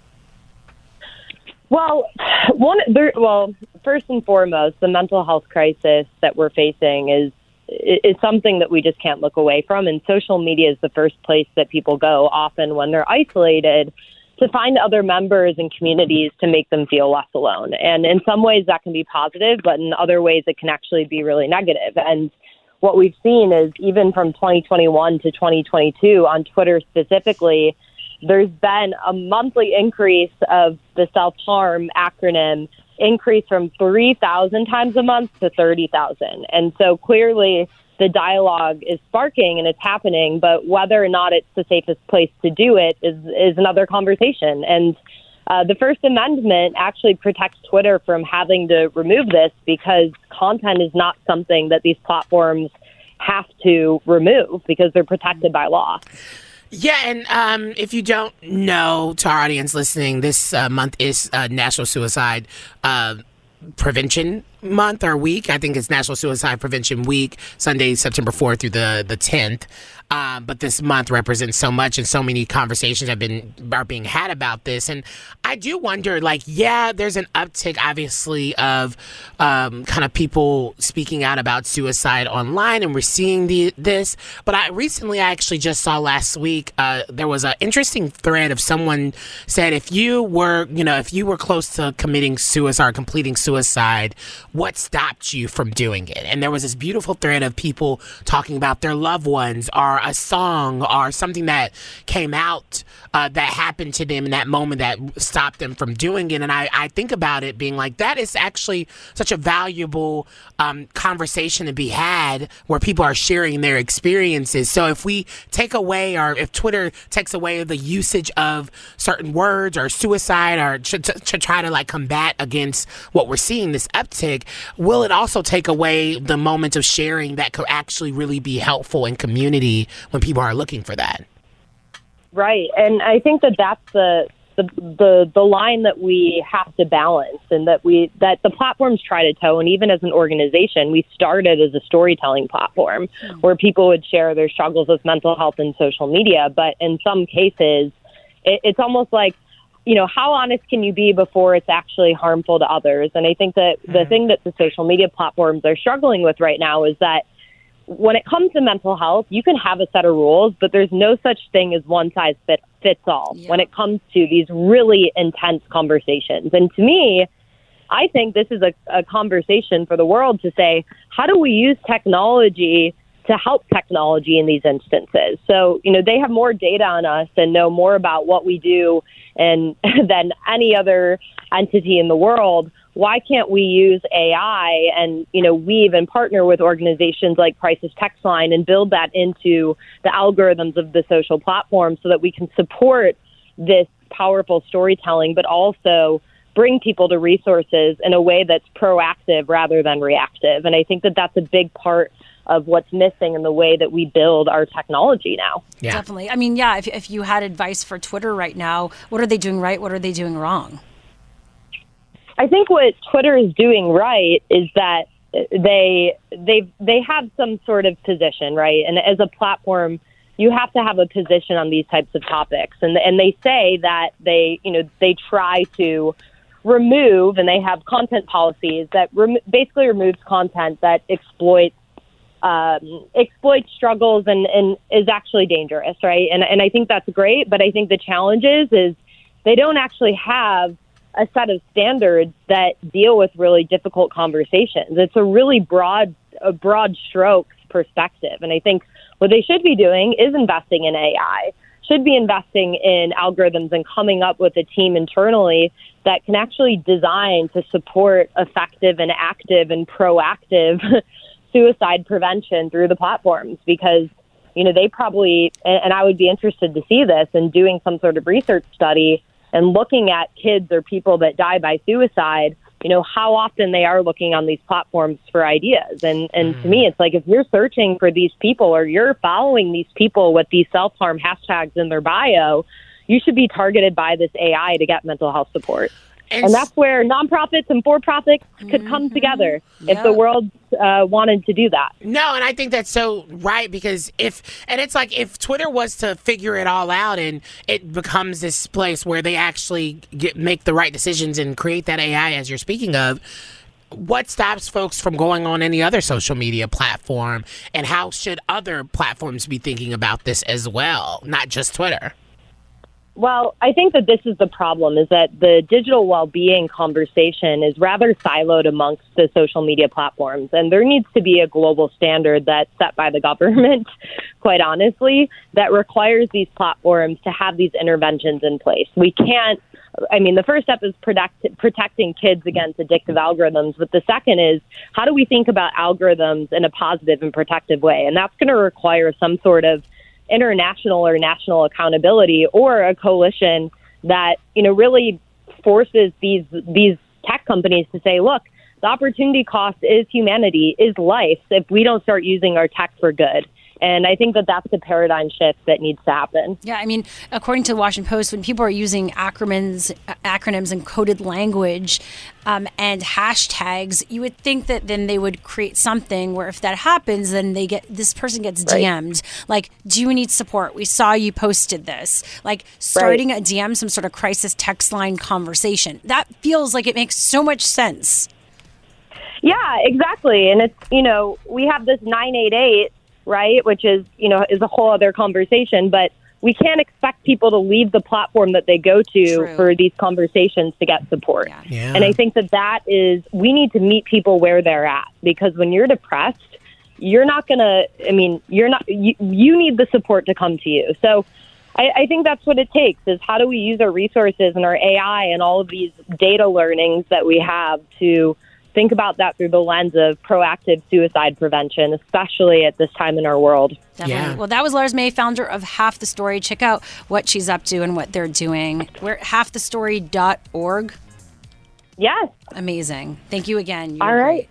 Well, first and foremost, the mental health crisis that we're facing is something that we just can't look away from. And social media is the first place that people go often when they're isolated to find other members and communities to make them feel less alone. And in some ways that can be positive, but in other ways it can actually be really negative. And what we've seen is even from 2021 to 2022 on Twitter specifically, there's been a monthly increase of the self-harm acronym increase from 3,000 times a month to 30,000. And so clearly the dialogue is sparking and it's happening, but whether or not it's the safest place to do it is another conversation. And the First Amendment actually protects Twitter from having to remove this because content is not something that these platforms have to remove because they're protected by law.
Yeah, and if you don't know, to our audience listening, this month is National Suicide Prevention Month or Week. I think it's National Suicide Prevention Week, Sunday, September 4th through the 10th. But this month represents so much, and so many conversations are being had about this. And I do wonder, there's an uptick, obviously, of kind of people speaking out about suicide online, and we're seeing this. But I actually just saw last week, there was an interesting thread of someone said, if you were close to committing suicide or completing suicide, what stopped you from doing it? And there was this beautiful thread of people talking about their loved ones or a song or something that came out that happened to them in that moment that stopped them from doing it. And I think about it being like, that is actually such a valuable conversation to be had where people are sharing their experiences. So if we take away, or if Twitter takes away the usage of certain words or suicide or to try to combat against what we're seeing, this uptick, will it also take away the moment of sharing that could actually really be helpful in community when people are looking for that?
Right. And I think that's the line that we have to balance, and that the platforms try to toe. And even as an organization, we started as a storytelling platform where people would share their struggles with mental health and social media. But in some cases, it's almost like, how honest can you be before it's actually harmful to others? And I think that the thing that the social media platforms are struggling with right now is that when it comes to mental health, you can have a set of rules, but there's no such thing as one size fits all when it comes to these really intense conversations. And to me, I think this is a conversation for the world to say, how do we use technology to help technology in these instances? So, they have more data on us and know more about what we do and than any other entity in the world. Why can't we use AI and, we even partner with organizations like Crisis Text Line and build that into the algorithms of the social platform so that we can support this powerful storytelling, but also bring people to resources in a way that's proactive rather than reactive. And I think that that's a big part of what's missing in the way that we build our technology now.
Yeah. Definitely. I mean, if you had advice for Twitter right now, what are they doing right? What are they doing wrong?
I think what Twitter is doing right is that they have some sort of position, right? And as a platform, you have to have a position on these types of topics. And they say that they try to remove, and they have content policies that basically removes content that exploits struggles and is actually dangerous, right? And I think that's great, but I think the challenge is they don't actually have a set of standards that deal with really difficult conversations. It's a really broad strokes perspective. And I think what they should be doing is investing in AI, should be investing in algorithms and coming up with a team internally that can actually design to support effective and active and proactive suicide prevention through the platforms. Because, they probably, and I would be interested to see this, and doing some sort of research study and looking at kids or people that die by suicide, how often they are looking on these platforms for ideas. And to me, it's like, if you're searching for these people or you're following these people with these self-harm hashtags in their bio, you should be targeted by this AI to get mental health support. And that's where nonprofits and for-profits could come together if the world wanted to do that.
No, and I think that's so right, because if Twitter was to figure it all out and it becomes this place where they actually make the right decisions and create that AI as you're speaking of, what stops folks from going on any other social media platform? And how should other platforms be thinking about this as well, not just Twitter?
Well, I think that this is the problem, is that the digital well-being conversation is rather siloed amongst the social media platforms. And there needs to be a global standard that's set by the government, quite honestly, that requires these platforms to have these interventions in place. We can't, the first step is protecting kids against addictive algorithms. But the second is, how do we think about algorithms in a positive and protective way? And that's going to require some sort of international or national accountability, or a coalition that, really forces these tech companies to say, look, the opportunity cost is humanity, is life, if we don't start using our tech for good. And I think that that's the paradigm shift that needs to happen.
Yeah, according to the Washington Post, when people are using acronyms and coded language and hashtags, you would think that then they would create something where if that happens, then this person gets DM'd. Like, do you need support? We saw you posted this. Like, starting a DM, some sort of crisis text line conversation. That feels like it makes so much sense.
Yeah, exactly. And it's, we have this 988, right, which is a whole other conversation, but we can't expect people to leave the platform that they go to for these conversations to get support. Yeah. And I think that is, we need to meet people where they're at, because when you're depressed, you're not going to, you need the support to come to you. So I think that's what it takes, is how do we use our resources and our AI and all of these data learnings that we have to think about that through the lens of proactive suicide prevention, especially at this time in our world.
Definitely. Yeah. Well, that was Lars May, founder of Half the Story. Check out what she's up to and what they're doing. We're at halfthestory.org.
Yes.
Amazing. Thank you again.
All right.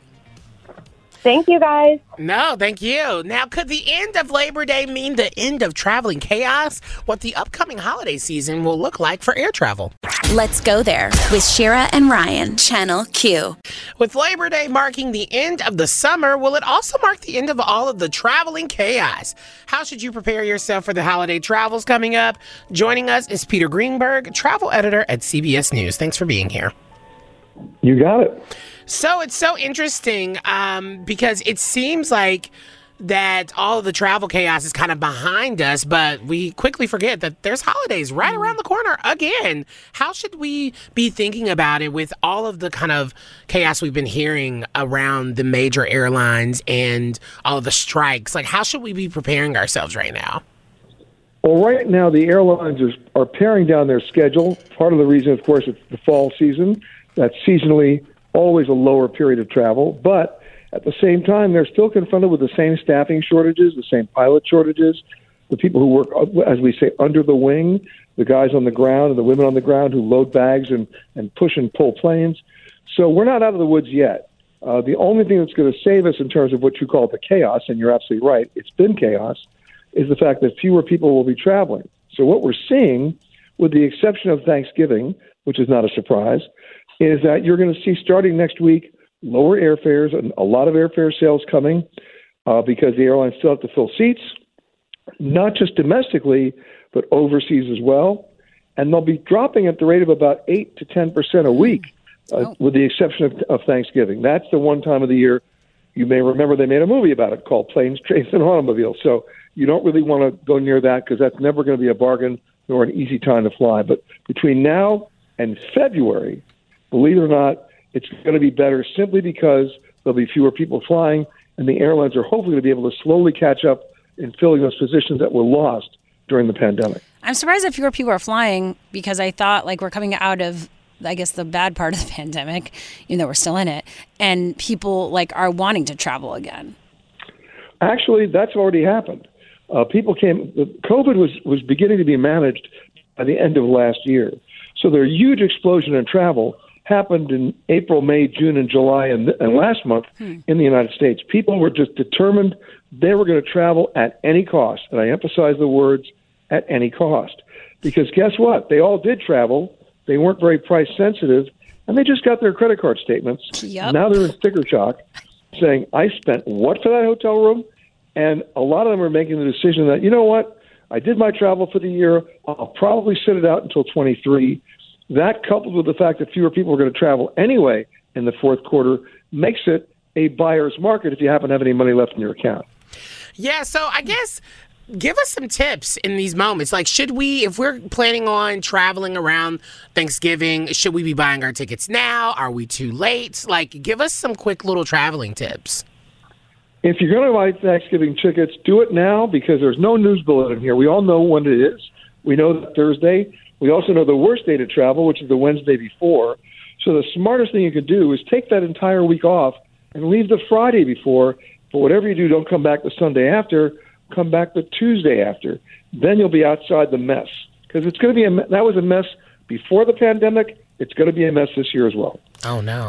Thank you, guys.
No, thank you. Now, could the end of Labor Day mean the end of traveling chaos? What the upcoming holiday season will look like for air travel?
Let's go there with Shira and Ryan, Channel Q.
With Labor Day marking the end of the summer, will it also mark the end of all of the traveling chaos? How should you prepare yourself for the holiday travels coming up? Joining us is Peter Greenberg, travel editor at CBS News. Thanks for being here.
You got it.
So it's so interesting because it seems like that all of the travel chaos is kind of behind us, but we quickly forget that there's holidays right around the corner again. How should we be thinking about it with all of the kind of chaos we've been hearing around the major airlines and all of the strikes? Like, how should we be preparing ourselves right now?
Well, right now, the airlines are paring down their schedule. Part of the reason, of course, it's the fall season. That's seasonally always a lower period of travel, but at the same time, they're still confronted with the same staffing shortages, the same pilot shortages, the people who work, as we say, under the wing, the guys on the ground and the women on the ground who load bags and push and pull planes. So we're not out of the woods yet. The only thing that's going to save us in terms of what you call the chaos, and you're absolutely right, it's been chaos, is the fact that fewer people will be traveling. So what we're seeing, with the exception of Thanksgiving, which is not a surprise, is that you're going to see starting next week lower airfares and a lot of airfare sales coming because the airlines still have to fill seats, not just domestically, but overseas as well. And they'll be dropping at the rate of about 8 to 10% a week, with the exception of Thanksgiving. That's the one time of the year you may remember they made a movie about it called Planes, Trains, and Automobiles. So you don't really want to go near that because that's never going to be a bargain nor an easy time to fly. But between now and February, believe it or not, it's going to be better simply because there'll be fewer people flying, and the airlines are hopefully going to be able to slowly catch up in filling those positions that were lost during the pandemic.
I'm surprised that fewer people are flying because I thought we're coming out of, I guess, the bad part of the pandemic, even though we're still in it, and people are wanting to travel again.
Actually, that's already happened. COVID was beginning to be managed by the end of last year. So their huge explosion in travel happened in April, May, June, and July, and last month in the United States. People were just determined they were going to travel at any cost. And I emphasize the words, at any cost. Because guess what? They all did travel. They weren't very price sensitive, and they just got their credit card statements.
Yep.
Now they're in sticker shock, saying, I spent what for that hotel room? And a lot of them are making the decision that, you know what? I did my travel for the year. I'll probably sit it out until 23. That, coupled with the fact that fewer people are going to travel anyway in the fourth quarter, makes it a buyer's market if you happen to have any money left in your account.
Yeah, so I guess give us some tips in these moments. Like, if we're planning on traveling around Thanksgiving, should we be buying our tickets now? Are we too late? Like, give us some quick little traveling tips.
If you're going to buy Thanksgiving tickets, do it now because there's no news bulletin here. We all know when it is. We know that Thursday. We also know the worst day to travel, which is the Wednesday before. So the smartest thing you could do is take that entire week off and leave the Friday before. But whatever you do, don't come back the Sunday after. Come back the Tuesday after. Then you'll be outside the mess. Because it's going to be that was a mess before the pandemic. It's going to be a mess this year as well.
Oh, no.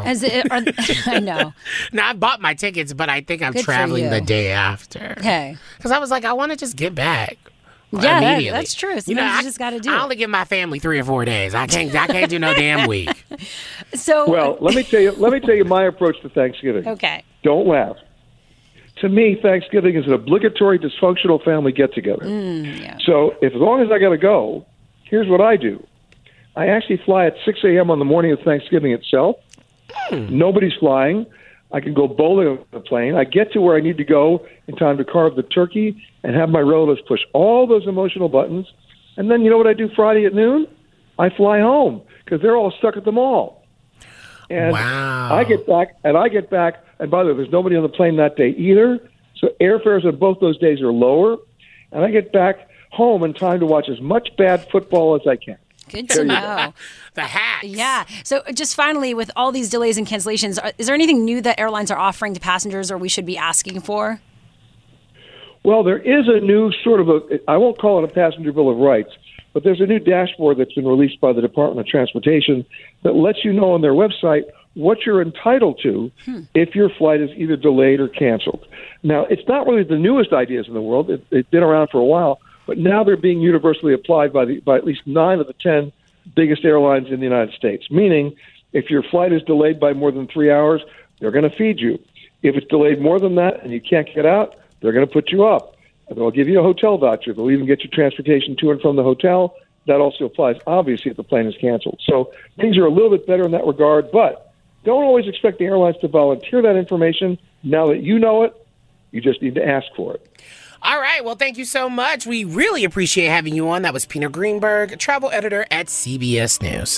I know.
Now, I bought my tickets, but I think I'm
Good for
traveling
you.
the day after.
Okay.
Because I was like, I want to just get back.
Yeah,
immediately.
that's true. Sometimes you just got to do
I
it.
only give my family 3 or 4 days. I can't do no damn week.
So,
well, let me tell you my approach to Thanksgiving.
Okay.
Don't laugh. To me, Thanksgiving is an obligatory dysfunctional family get-together.
Yeah.
So as long as I got to go, here's what I do. I actually fly at 6 a.m. on the morning of Thanksgiving itself. Nobody's flying. I can go bowling on the plane. I get to where I need to go in time to carve the turkey and have my relatives push all those emotional buttons. And then you know what I do Friday at noon? I fly home because they're all stuck at the mall. And
wow.
I get back, and by the way, there's nobody on the plane that day either. So airfares on both those days are lower. And I get back home in time to watch as much bad football as I can.
Good to know.
The hats.
Yeah. So just finally, with all these delays and cancellations, is there anything new that airlines are offering to passengers or we should be asking for?
Well, there is a new sort of I won't call it a passenger bill of rights, but there's a new dashboard that's been released by the Department of Transportation that lets you know on their website what you're entitled to if your flight is either delayed or canceled. Now, it's not really the newest ideas in the world. It's been around for a while, but now they're being universally applied by at least 9 of the 10 biggest airlines in the United States, meaning if your flight is delayed by more than 3 hours, they're going to feed you. If it's delayed more than that and you can't get out, they're going to put you up. They'll give you a hotel voucher. They'll even get you transportation to and from the hotel. That also applies, obviously, if the plane is canceled. So things are a little bit better in that regard, but don't always expect the airlines to volunteer that information. Now that you know it, you just need to ask for it.
All right. Well, thank you so much. We really appreciate having you on. That was Pina Greenberg, travel editor at CBS News.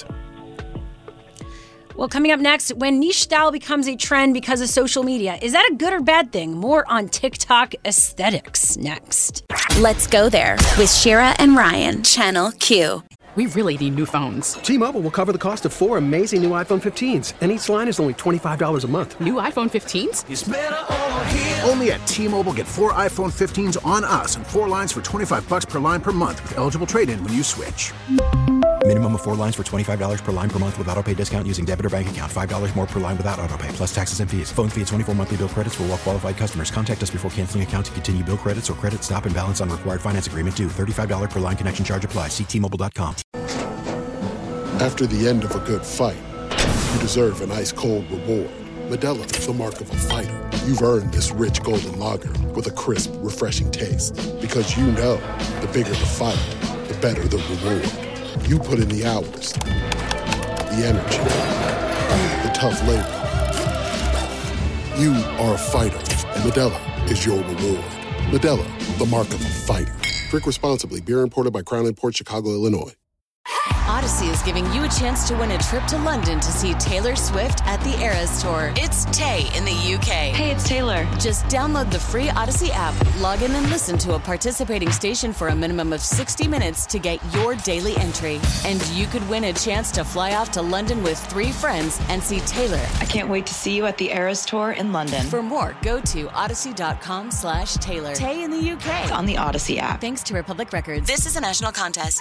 Well, coming up next, when niche style becomes a trend because of social media, is that a good or bad thing? More on TikTok aesthetics next.
Let's go there with Shira and Ryan, Channel Q.
We really need new phones.
T-Mobile will cover the cost of 4 amazing new iPhone 15s, and each line is only $25 a month.
New iPhone 15s?
It's better over here. Only at T-Mobile, get 4 iPhone 15s on us and 4 lines for $25 per line per month with eligible trade-in when you switch.
Minimum of 4 lines for $25 per line per month with autopay discount using debit or bank account. $5 more per line without autopay, plus taxes and fees. Phone fee at 24 monthly bill credits for well-qualified customers. Contact us before canceling account to continue bill credits or credit stop and balance on required finance agreement due. $35 per line connection charge applies. See T-Mobile.com.
After the end of a good fight, you deserve an ice-cold reward. Modelo is the mark of a fighter. You've earned this rich golden lager with a crisp, refreshing taste. Because you know, the bigger the fight, the better the reward. You put in the hours, the energy, the tough labor. You are a fighter, and Modelo is your reward. Modelo, the mark of a fighter. Drink responsibly. Beer imported by Crown Imports, Chicago, Illinois.
Odyssey is giving you a chance to win a trip to London to see Taylor Swift at the Eras Tour. It's Tay in the UK. Hey, it's Taylor. Just download the free Odyssey app, log in and listen to a participating station for a minimum of 60 minutes to get your daily entry. And you could win a chance to fly off to London with 3 friends and see Taylor. I can't wait to see you at the Eras Tour in London. For more, go to odyssey.com/Taylor. Tay in the UK. It's on the Odyssey app. Thanks to Republic Records. This is a national contest.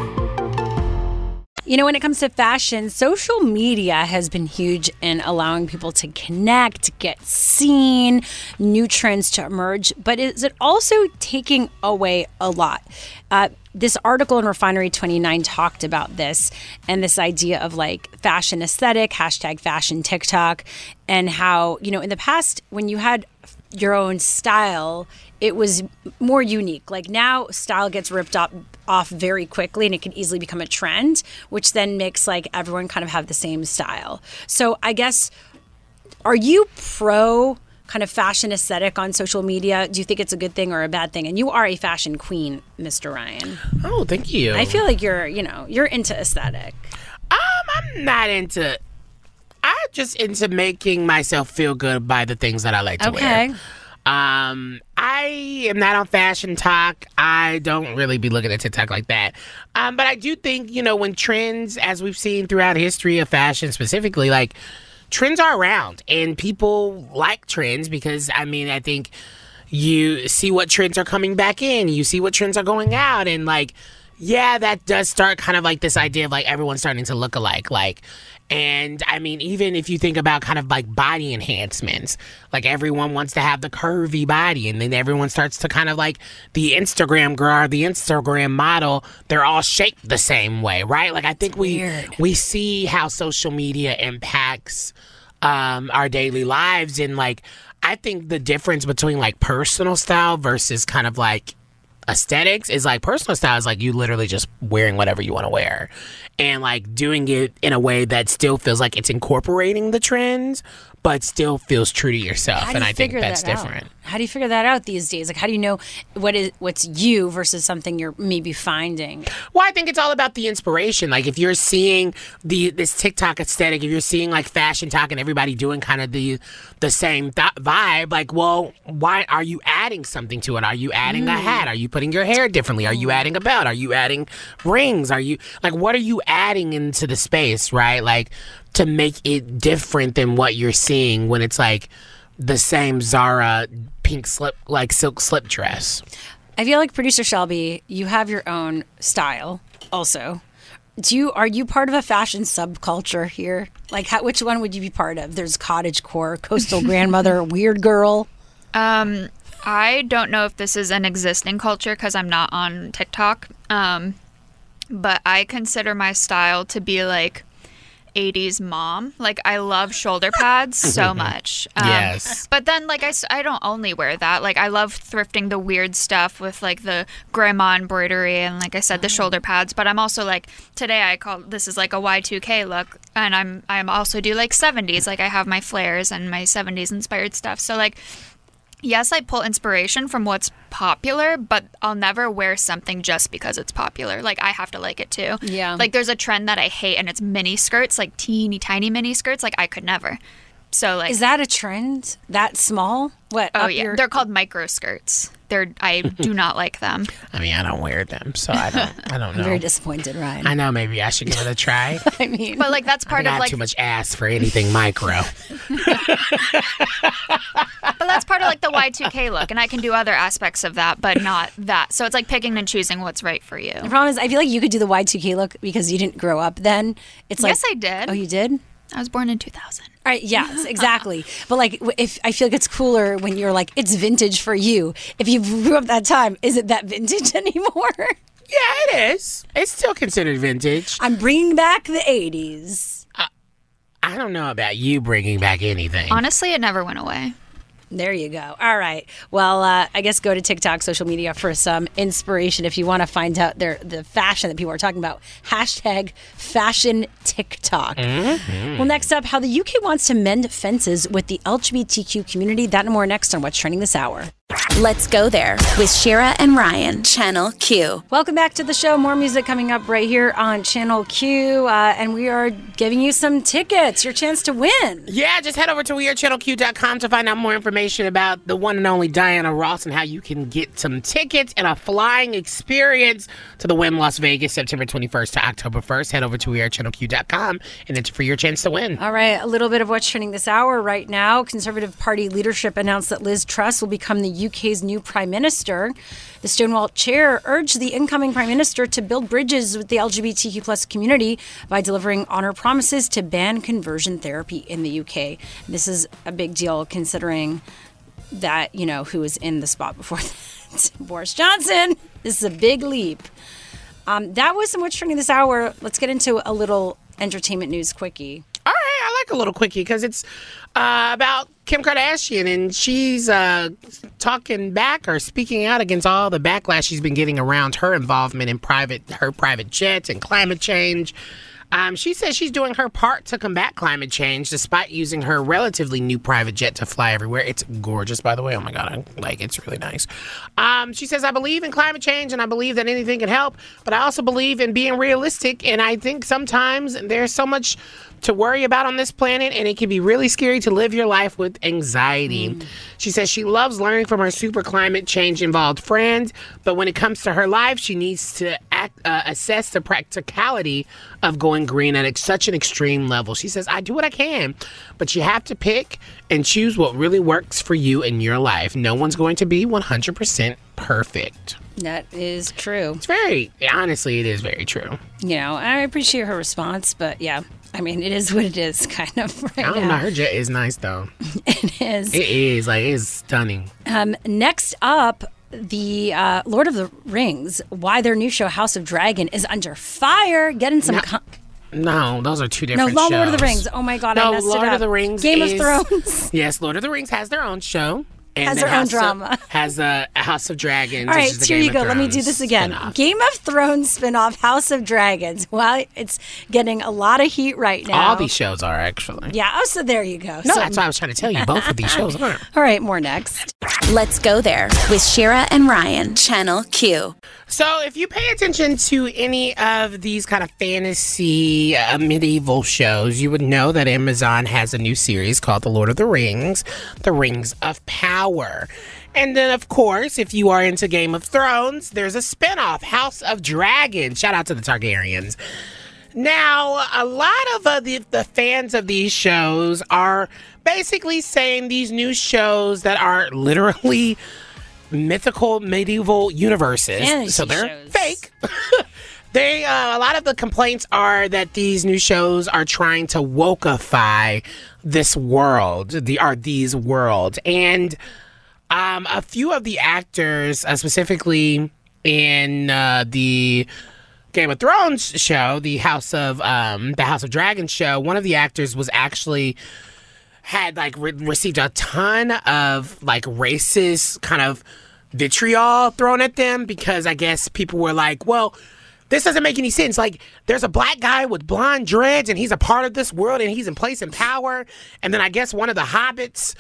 You know, when it comes to fashion, social media has been huge in allowing people to connect, get seen, new trends to emerge. But is it also taking away a lot? This article in Refinery 29 talked about this and this idea of like fashion aesthetic, #fashion TikTok, and how, you know, in the past when you had your own style, it was more unique. Like now style gets ripped off very quickly and it can easily become a trend, which then makes like everyone kind of have the same style. So I guess, are you pro kind of fashion aesthetic on social media. Do you think it's a good thing or a bad thing? And you are a fashion queen, Mr. Ryan.
Oh, thank you.
I feel like you're into aesthetic.
I'm not into... I'm just into making myself feel good by the things that I like to wear. I am not on fashion talk. I don't really be looking at TikTok like that. But I do think, when trends, as we've seen throughout history of fashion specifically, like, trends are around. And people like trends because, I think you see what trends are coming back in. You see what trends are going out. And, like, yeah, that does start kind of like this idea of, like, everyone starting to look alike. Like, and even if you think about kind of like body enhancements, like everyone wants to have the curvy body, and then everyone starts to kind of like the Instagram girl, the Instagram model, they're all shaped the same way, right? Like I think we see how social media impacts our daily lives, and like I think the difference between like personal style versus kind of like aesthetics is like personal style is like you literally just wearing whatever you want to wear and like doing it in a way that still feels like it's incorporating the trends but still feels true to yourself. And I think that's different.
How do you figure that out these days? Like, how do you know what's you versus something you're maybe finding?
Well, I think it's all about the inspiration. Like, if you're seeing this TikTok aesthetic, if you're seeing, like, fashion talk and everybody doing kind of the same vibe, like, well, why are you adding something to it? Are you adding a hat? Are you putting your hair differently? Are you adding a belt? Are you adding rings? Are you, like, what are you adding into the space, right? Like, to make it different than what you're seeing when it's like the same Zara pink silk slip dress.
I feel like producer Shelby, you have your own style also. Are you part of a fashion subculture here? Like which one would you be part of? There's cottagecore, coastal grandmother, weird girl.
I don't know if this is an existing culture because I'm not on TikTok. But I consider my style to be like 80s mom. Like, I love shoulder pads so much.
Yes.
But then, like, I don't only wear that. Like, I love thrifting the weird stuff with, like, the grandma embroidery and, like I said, the shoulder pads. But I'm also, like, today I call this is, like, a Y2K look. And I'm also do, like, 70s. Like, I have my flares and my 70s inspired stuff. So, like, yes, I pull inspiration from what's popular, but I'll never wear something just because it's popular. Like, I have to like it too.
Yeah.
Like, there's a trend that I hate, and it's mini skirts, like teeny tiny mini skirts. Like, I could never. So, like,
is that a trend? That small? What?
Oh yeah, they're called micro skirts. I do not like them.
I mean, I don't wear them, so I don't know.
I'm very disappointed, Ryan.
I know, maybe I should give it a try.
I mean,
but like that's part
I
of like
too much ass for anything micro.
But that's part of like the Y2K look, and I can do other aspects of that, but not that. So it's like picking and choosing what's right for you.
The problem is, I feel like you could do the Y2K look because you didn't grow up then. It's like,
yes, I did.
Oh, you did?
I was born in 2000.
All right, yes, exactly. But like, if I feel like it's cooler when you're like, it's vintage for you. If you grew up that time, is it that vintage anymore?
Yeah, it is. It's still considered vintage.
I'm bringing back the 80s.
I don't know about you bringing back anything.
Honestly, it never went away.
There you go. All right. Well, I guess go to TikTok, social media for some inspiration if you want to find out the fashion that people are talking about. Hashtag fashion TikTok.
Mm-hmm.
Well, next up, how the UK wants to mend fences with the LGBTQ community. That and more next on What's Trending this hour.
Let's go there with Shira and Ryan, Channel Q.
Welcome back to the show. More music coming up right here on Channel Q. And we are giving you some tickets, your chance to win.
Yeah, just head over to wearechannelq.com to find out more information about the one and only Diana Ross and how you can get some tickets and a flying experience to the Wynn Las Vegas, September 21st to October 1st. Head over to wearechannelq.com and enter for your chance to win.
All right, a little bit of what's trending this hour right now. Conservative Party leadership announced that Liz Truss will become the UK's new Prime Minister. The Stonewall chair urged the incoming Prime Minister to build bridges with the LGBTQ plus community by delivering on her promises to ban conversion therapy in the UK. This is a big deal considering that, you know, who was in the spot before that? Boris Johnson. This is a big leap. That was so much trending this hour. Let's get into a little entertainment news quickie.
All right, I like a little quickie because it's about Kim Kardashian, and she's talking back or speaking out against all the backlash she's been getting around her involvement in her private jets and climate change. She says she's doing her part to combat climate change despite using her relatively new private jet to fly everywhere. It's gorgeous, by the way. Oh, my God. It's really nice. She says, I believe in climate change and I believe that anything can help, but I also believe in being realistic. And I think sometimes there's so much to worry about on this planet, and it can be really scary to live your life with anxiety. She says she loves learning from her super climate change involved friends, but when it comes to her life, she needs to assess the practicality of going green at such an extreme level. She says, I do what I can, but you have to pick and choose what really works for you in your life. No one's going to be 100% perfect.
That is true.
Honestly, it is very true.
I appreciate her response, but yeah. I mean, it is what it is, kind of, right now.
I don't know. Her jet is nice, though.
It is.
It is. It's stunning.
Next up, the Lord of the Rings, why their new show, House of Dragon, is under fire. Getting some...
No, those are two different shows.
No, Lord of the Rings. Oh, my God, I messed it up.
Lord of the Rings
Game of Thrones.
Yes, Lord of the Rings has their own show. And
has their own drama.
Has a House of Dragons.
All right, here you go. Let me do this again. Spin-off. Game of Thrones spinoff, House of Dragons. Well, it's getting a lot of heat right now.
All these shows are, actually.
Yeah, so there you go.
No, that's what I was trying to tell you. Both of these shows are.
All right, more next.
Let's go there with Shira and Ryan, Channel Q.
So if you pay attention to any of these kind of fantasy medieval shows, you would know that Amazon has a new series called The Lord of the Rings, The Rings of Power. And then, of course, if you are into Game of Thrones, there's a spinoff, House of Dragons. Shout out to the Targaryens. Now, a lot of the fans of these shows are basically saying these new shows that are literally mythical medieval universes,
fantasy
so they're
shows.
Fake. A lot of the complaints are that these new shows are trying to wokeify this world, these worlds, and a few of the actors, specifically in the Game of Thrones show, the House of Dragons show, one of the actors was actually had received a ton of racist kind of vitriol thrown at them because I guess people were like, well, this doesn't make any sense. There's a black guy with blonde dreads, and he's a part of this world, and he's in place in power. And then I guess one of the hobbits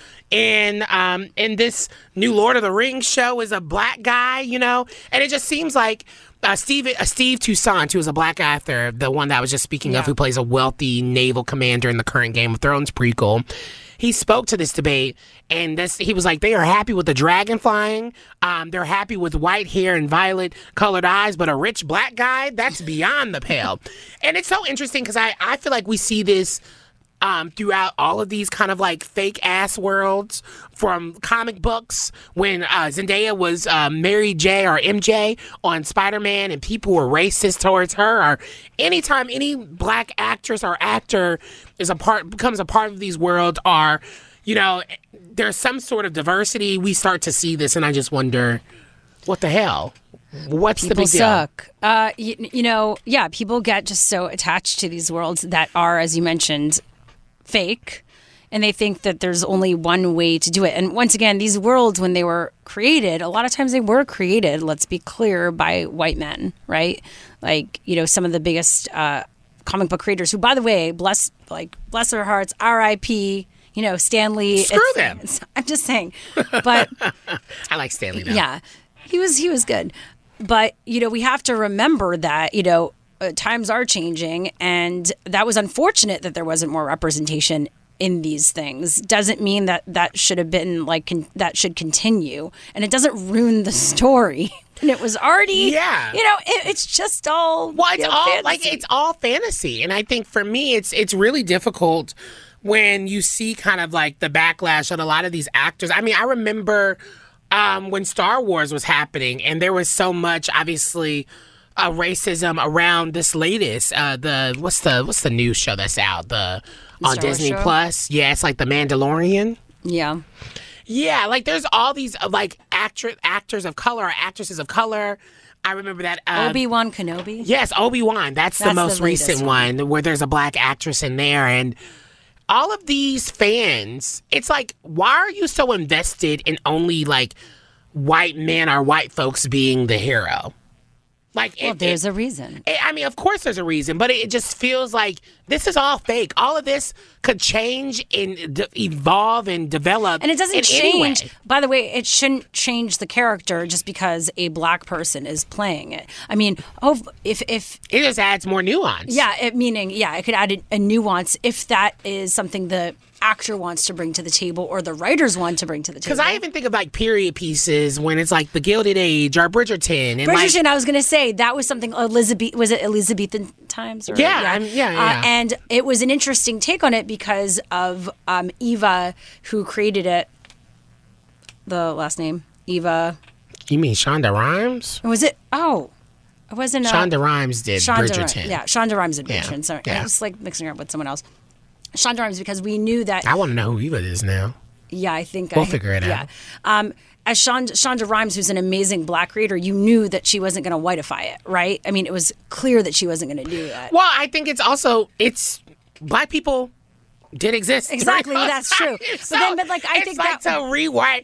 in this new Lord of the Rings show is a black guy, And it just seems like Steve Toussaint, who is a black actor, the one that I was just speaking of, who plays a wealthy naval commander in the current Game of Thrones prequel. He spoke to this debate, and he was like, they are happy with the dragon flying. They're happy with white hair and violet-colored eyes, but a rich black guy, that's beyond the pale. And it's so interesting because I feel like we see this throughout all of these kind of fake-ass worlds from comic books when Zendaya was Mary J or MJ on Spider-Man and people were racist towards her, or anytime any black actress or actor becomes a part of these worlds, or, there's some sort of diversity, we start to see this, and I just wonder, what the hell? What's the big deal?
People suck. People get just so attached to these worlds that are, as you mentioned, fake, and they think that there's only one way to do it. And once again, these worlds, when they were created, a lot of times they were created, let's be clear, by white men, right? Some of the biggest comic book creators who, by the way, bless their hearts, R.I.P., Stan Lee.
Screw them.
I'm just saying. But
I like Stan Lee now.
Yeah, he was good. But, we have to remember that, times are changing, and that was unfortunate that there wasn't more representation in these things. Doesn't mean that should have been that should continue, and it doesn't ruin the story. And it was already, it's just all
it's all fantasy. And I think for me, it's really difficult when you see kind of the backlash on a lot of these actors. I mean, I remember when Star Wars was happening, and there was so much, obviously, racism around this latest what's the new show that's out on Disney Plus? Yeah, it's The Mandalorian.
Yeah,
there's all these actors of color or actresses of color. I remember that
Obi-Wan Kenobi.
Yes, Obi-Wan. That's the most recent one where there's a black actress in there, and all of these fans, it's why are you so invested in only white men or white folks being the hero? Like,
there's a reason.
I mean, of course there's a reason, but it just feels like this is all fake. All of this could change and evolve and develop.
And it doesn't
in
change.
Any way.
By the way, it shouldn't change the character just because a black person is playing it. I mean, if it
just adds more nuance.
Yeah, it could add a nuance if that is something the actor wants to bring to the table or the writers want to bring to the table.
Because I even think of like period pieces when it's like The Gilded Age or Bridgerton. And
Bridgerton, I was going to say that was something was it Elizabethan times? Or,
yeah.
And it was an interesting take on it because of Eva, who created it. The last name, Eva.
You mean Shonda Rhimes?
Was it? Oh. It wasn't.
Shonda Rhimes did Bridgerton.
Shonda Rhimes did Bridgerton. Sorry, I was like mixing her up with someone else. Shonda Rhimes, because we knew that.
I want to know who Eva is now.
Yeah, I think
we'll figure it out.
As Shonda Rhimes, who's an amazing black creator, you knew that she wasn't going to whiteify it, right? I mean, it was clear that she wasn't going to do that.
Well, I think it's black people did exist.
Exactly, that's true.
So
I think
like to rewrite,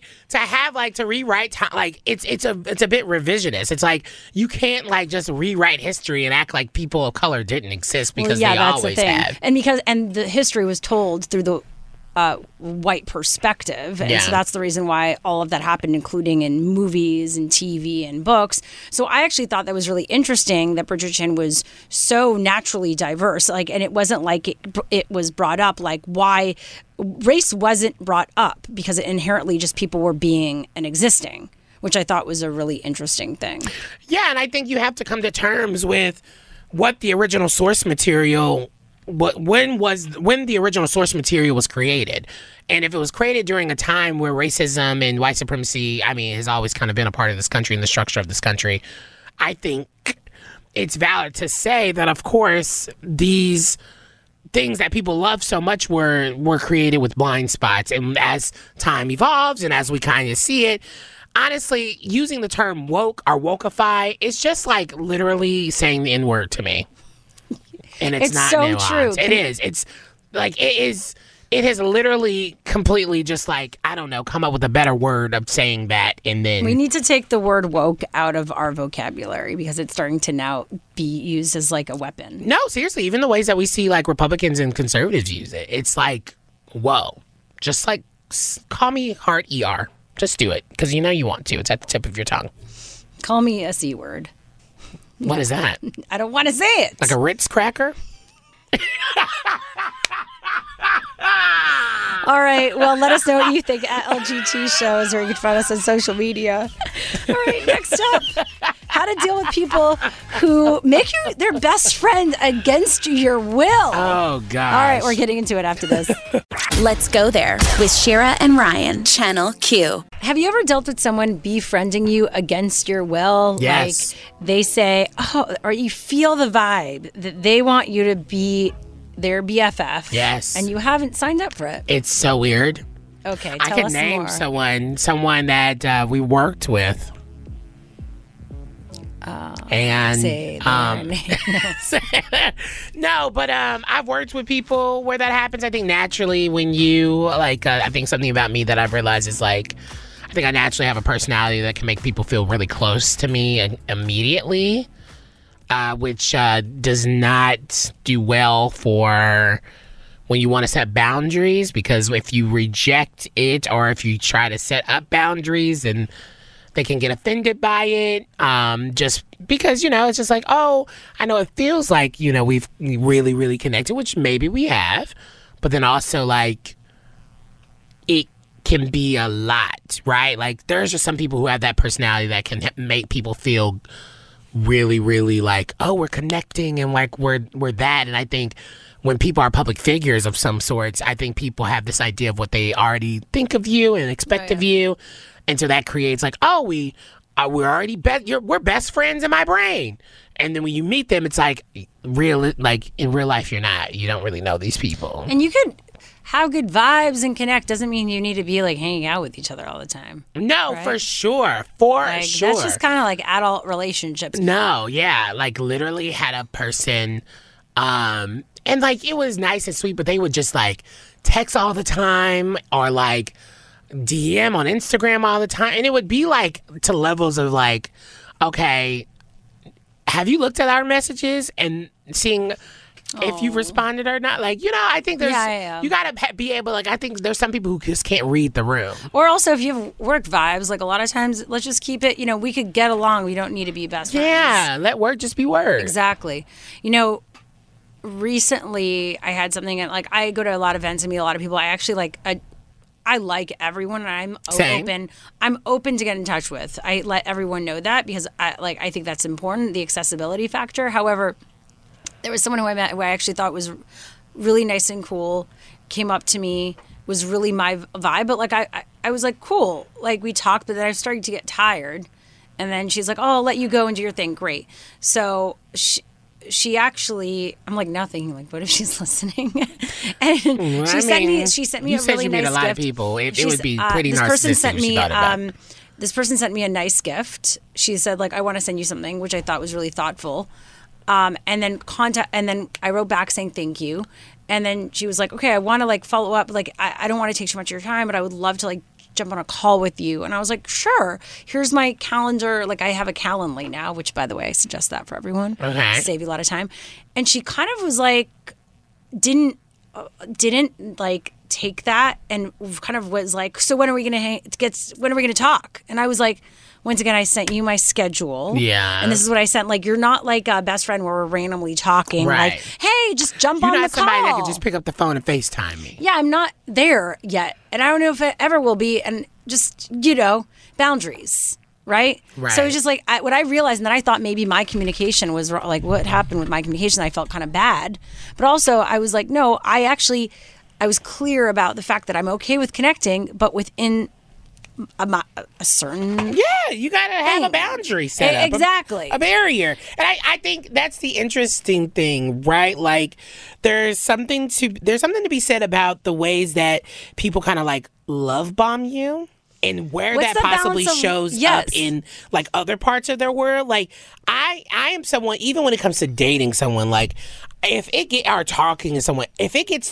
like it's a bit revisionist. It's like you can't like just rewrite history and act like people of color didn't exist because they always have.
And the history was told through the white perspective, and so that's the reason why all of that happened, including in movies and TV and books. So I actually thought that was really interesting that Bridgerton was so naturally diverse, and it wasn't like it was brought up like why race wasn't brought up because it inherently just people were being and existing, which I thought was a really interesting thing.
Yeah, and I think you have to come to terms with what the original source material. When the original source material was created, and if it was created during a time where racism and white supremacy, has always kind of been a part of this country and the structure of this country, I think it's valid to say that, of course, these things that people love so much were created with blind spots. And as time evolves and as we kind of see it, honestly, using the term woke or wokeify is just like literally saying the N-word to me. And it's not
so
nuanced.
true.
It is. It's like it has literally completely just like, I don't know, come up with a better word of saying that, and then
we need to take the word woke out of our vocabulary because it's starting to now be used as like a weapon.
No, seriously, even the ways that we see like Republicans and conservatives use it, it's like, whoa, just like call me hard ER. Just do it because you know you want to. It's at the tip of your tongue.
Call me a C word.
What is that?
I don't want to say it.
Like a Ritz cracker?
All right. Well, let us know what you think at LGT shows, or you can find us on social media. All right. Next up, how to deal with people who make you their best friend against your will.
Oh, gosh.
All right. We're getting into it after this.
Let's go there with Shira and Ryan, Channel Q.
Have you ever dealt with someone befriending you against your will?
Yes.
Like they say, or you feel the vibe that they want you to be their BFF.
Yes.
And you haven't signed up for it.
It's so weird.
Okay,
I
tell
could
us
name
more.
someone that we worked with. And
say their name.
No, but I've worked with people where that happens. I think naturally when you like, I think something about me that I've realized is like, I think I naturally have a personality that can make people feel really close to me immediately, which does not do well for when you want to set boundaries, because if you reject it or if you try to set up boundaries, and they can get offended by it, just because, it's just like, oh, I know it feels like, we've really, really connected, which maybe we have, but then also, like, it can be a lot, right? Like, there's just some people who have that personality that can make people feel really, really like, oh, we're connecting and, like, we're that, and I think when people are public figures of some sorts, I think people have this idea of what they already think of you and expect of you. And so that creates like, oh, we're already we're best friends in my brain. And then when you meet them, it's like in real life, you don't really know these people.
And you could have good vibes and connect. Doesn't mean you need to be like hanging out with each other all the time.
No,
right?
For sure.
That's just kind of like adult relationships.
No, yeah. Like literally had a person, and like it was nice and sweet, but they would just like text all the time or like DM on Instagram all the time, and it would be like to levels of like, okay, have you looked at our messages and seeing if you responded or not? Like, I think there's, you got to be able, like, I think there's some people who just can't read the room.
Or also, if you have work vibes, like a lot of times, let's just keep it, we could get along. We don't need to be best friends.
Yeah, let work just be work.
Exactly. Recently I had something, like, I go to a lot of events and meet a lot of people. I actually I like everyone, and I'm open. I'm open to get in touch with. I let everyone know that because I think that's important, the accessibility factor. However, there was someone who I met who I actually thought was really nice and cool, came up to me, was really my vibe, but like I was like, cool. Like, we talked, but then I started to get tired. And then she's like, oh, I'll let you go and do your thing. Great. So she actually, I'm like, nothing. Like, what if she's listening? And she sent me a really nice gift.
You said you met a lot of people. It would be pretty narcissistic if she thought of that.
This person sent me a nice gift. She said, like, I want to send you something, which I thought was really thoughtful. And then I wrote back saying thank you. And then she was like, okay, I want to like follow up. Like, I don't want to take too much of your time, but I would love to like jump on a call with you. And I was like, sure. Here's my calendar. Like, I have a Calendly now, which, by the way, I suggest that for everyone.
Okay.
Save you a lot of time. And she kind of was like, didn't like take that and kind of was like, so when are we going to talk? And I was like, once again, I sent you my schedule.
Yeah.
And this is what I sent. Like, you're not like a best friend where we're randomly talking.
Right.
Like, hey, just jump on the call.
You're not somebody that could just pick up the phone and FaceTime me.
Yeah, I'm not there yet. And I don't know if it ever will be. And just, boundaries. Right?
Right.
So it was just like, what I realized, and then I thought maybe my communication was like, what happened with my communication? I felt kind of bad. But also, I was like, no, I was clear about the fact that I'm okay with connecting, but within a certain
you gotta have a boundary set up,
exactly,
a barrier. And I think that's the interesting thing, right? Like, there's something to be said about the ways that people kind of like love bomb you and where
What's
that
the
possibly
balance of-
shows
Yes.
up in like other parts of their world. Like, I am someone, even when it comes to dating someone, like if it gets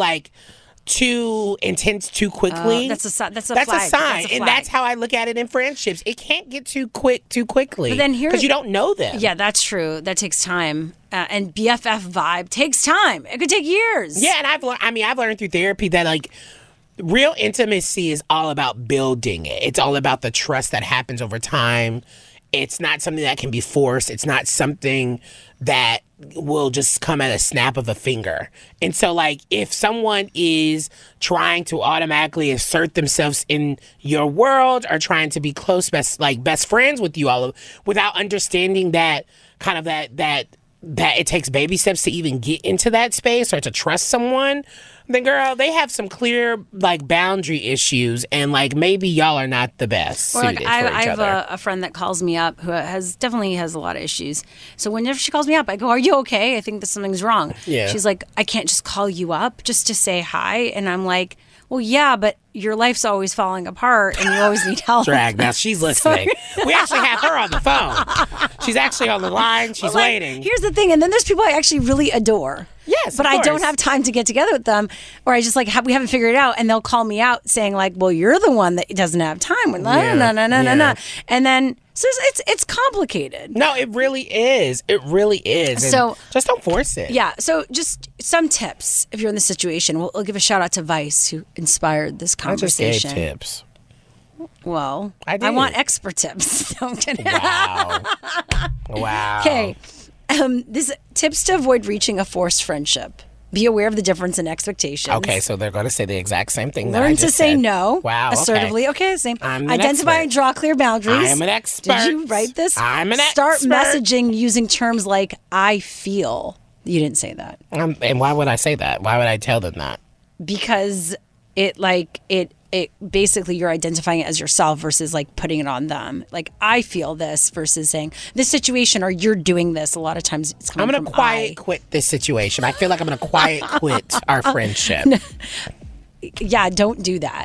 too intense too quickly,
that's a flag.
a sign. And that's how I look at it in friendships. It can't get too quickly.
But then
because you don't know them.
Yeah, that's true. That takes time. And BFF vibe takes time. It could take years.
Yeah, and I've learned through therapy that like real intimacy is all about building it. It's all about the trust that happens over time. It's not something that can be forced. It's not something that will just come at a snap of a finger. And so, like, if someone is trying to automatically assert themselves in your world or trying to be close best friends with you all without understanding that kind of that it takes baby steps to even get into that space or to trust someone, then girl, they have some clear like boundary issues, and like maybe y'all are not the best.
Or like
suited
I
for each
have
other.
a friend that calls me up who definitely has a lot of issues. So whenever she calls me up, I go, "Are you okay? I think that something's wrong."
Yeah.
She's like, "I can't just call you up just to say hi," and I'm like, well, yeah, but your life's always falling apart and you always need help.
Drag. Now she's listening. We actually have her on the phone. She's actually on the line. She's waiting.
Here's the thing. And then there's people I actually really adore.
Yes,
but
of
I don't
course.
have time to get together with them, or I just like we haven't figured it out, and they'll call me out saying like, "Well, you're the one that doesn't have time." No, and then so it's complicated.
No, it really is. It really is. And
So
just don't force it.
Yeah. So just some tips if you're in this situation. We'll give a shout out to Vice who inspired this conversation.
I just gave tips.
Well,
I did.
I want expert tips. No, I'm kidding.
Wow.
Okay. This tips to avoid reaching a forced friendship. Be aware of the difference in expectations.
Okay, so they're going to say the exact same thing that I
Learn
just
to say
said.
no.
Wow.
Assertively. Okay, same.
I'm an
Identify
expert.
and draw clear boundaries.
I am an expert.
Did you write this?
I'm an
Start
expert.
messaging using terms like "I feel." You didn't say that.
And why would I say that? Why would I tell them that?
Because it basically you're identifying it as yourself versus like putting it on them. Like, I feel this versus saying this situation or you're doing this. A lot of times it's coming
I'm
from
going to quiet quit this situation. I feel like I'm going to quiet quit our friendship.
Yeah, don't do that.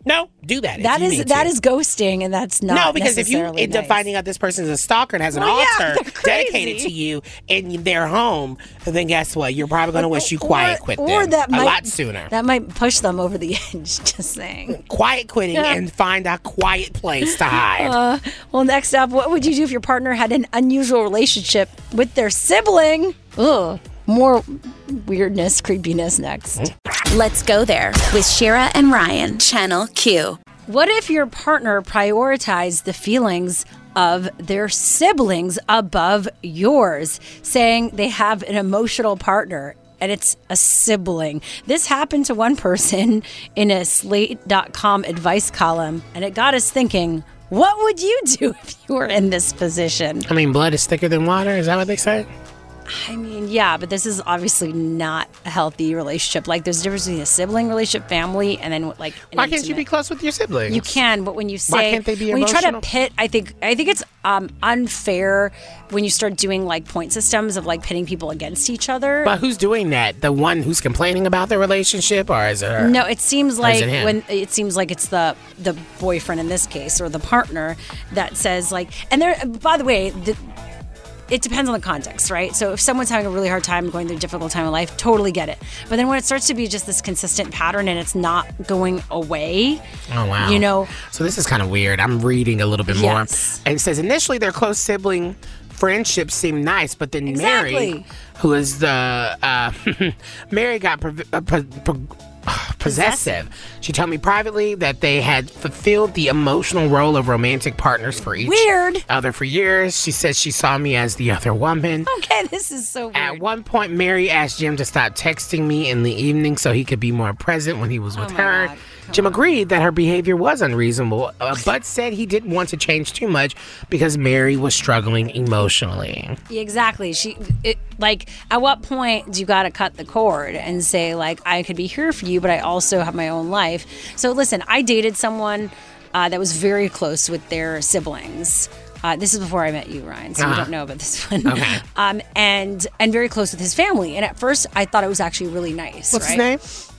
No, do that.
That is ghosting, and that's not
no, because if you
necessarily
end up
nice.
finding out this person is a stalker and has an altar dedicated to you in their home, then guess what? You're probably going to wish you quiet quit them a lot sooner.
That might push them over the edge. Just saying.
Quiet quitting and find a quiet place to hide.
Well, next up, what would you do if your partner had an unusual relationship with their sibling? Ugh. More weirdness, creepiness next.
Let's go there with Shira and Ryan, Channel Q.
What if your partner prioritized the feelings of their siblings above yours, saying they have an emotional partner and it's a sibling? This happened to one person in a Slate.com advice column, and it got us thinking, what would you do if you were in this position?
I mean, blood is thicker than water. Is that what they say?
I mean, yeah, but this is obviously not a healthy relationship. Like, there's a difference between a sibling relationship, family, and then like.
Why can't you be close with your siblings?
You can, but when you say,
why can't they be
when
emotional?
you try to pit, I think it's unfair when you start doing like point systems of like pitting people against each other.
But who's doing that? The one who's complaining about their relationship, or is it her?
No, it seems like
it
seems like it's the boyfriend in this case, or the partner that says like, and there. By the way. It depends on the context, right? So if someone's having a really hard time, going through a difficult time in life, totally get it. But then when it starts to be just this consistent pattern and it's not going away,
oh wow,
you know.
So this is kind of weird. I'm reading a little bit more, and it says initially their close sibling friendship seemed nice, but then Mary, who is the Mary got possessive. She told me privately that they had fulfilled the emotional role of romantic partners for each other for years. She said she saw me as the other woman.
Okay, this is so weird.
At one point, Mary asked Jim to stop texting me in the evening so he could be more present when he was with her.
God.
Jim agreed that her behavior was unreasonable, but said he didn't want to change too much because Mary was struggling emotionally.
Exactly. Like, at what point do you got to cut the cord and say, like, I could be here for you, but I also have my own life? So, listen, I dated someone that was very close with their siblings. This is before I met you, Ryan, so you don't know about this one.
Okay.
And very close with his family. And at first, I thought it was actually really nice.
What's his name?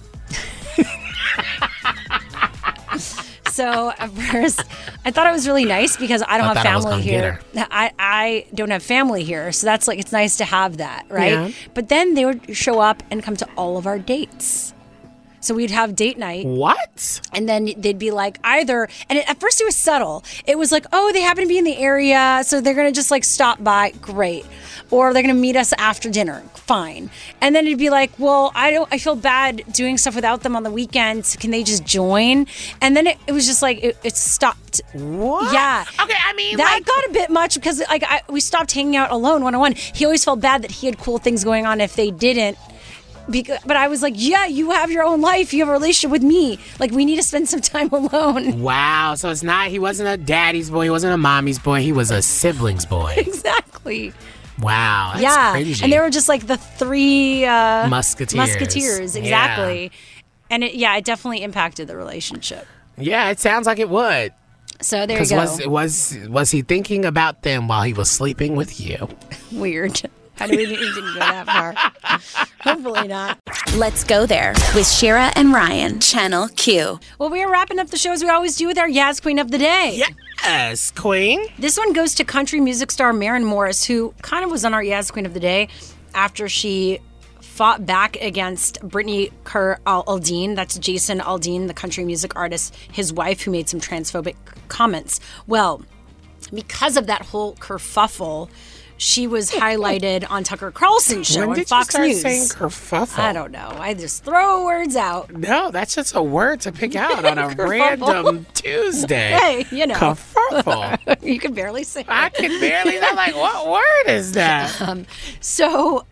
So at first, I thought it was really nice because I don't have family here. I don't have family here, so that's like, it's nice to have that, right?
Yeah.
But then they would show up and come to all of our dates. So we'd have date night.
What?
And then they'd be like either, and at first it was subtle. It was like, oh, they happen to be in the area, so they're going to just like stop by. Great. Or they're going to meet us after dinner. Fine. And then it'd be like, well, I feel bad doing stuff without them on the weekends. Can they just join? And then it was just like, it stopped.
What?
Yeah.
Okay, I mean,
that got a bit much because like we stopped hanging out alone one-on-one. He always felt bad that he had cool things going on if they didn't. But I was like, yeah, you have your own life. You have a relationship with me. Like, we need to spend some time alone.
Wow. So he wasn't a daddy's boy. He wasn't a mommy's boy. He was a sibling's boy.
Exactly.
Wow. That's crazy.
And they were just like the three
Musketeers.
Exactly.
Yeah.
And it definitely impacted the relationship.
Yeah, it sounds like it would.
So there you go.
Was he thinking about them while he was sleeping with you?
Weird. How do we didn't go that far? Hopefully not.
Let's go there with Shira and Ryan, Channel Q.
Well, we are wrapping up the show as we always do with our Yaz Queen of the Day.
Yes, Queen.
This one goes to country music star Maren Morris, who kind of was on our Yaz Queen of the Day after she fought back against Brittany Kerr Aldean. That's Jason Aldean, the country music artist, his wife, who made some transphobic comments. Well, because of that whole kerfuffle, she was highlighted on Tucker Carlson's show on Fox News.
When did you start saying kerfuffle?
I don't know. I just throw words out.
No, that's just a word to pick out on a random Tuesday.
Hey, you know.
Kerfuffle.
You can barely say it.
I can barely. I'm like, what word is that?
So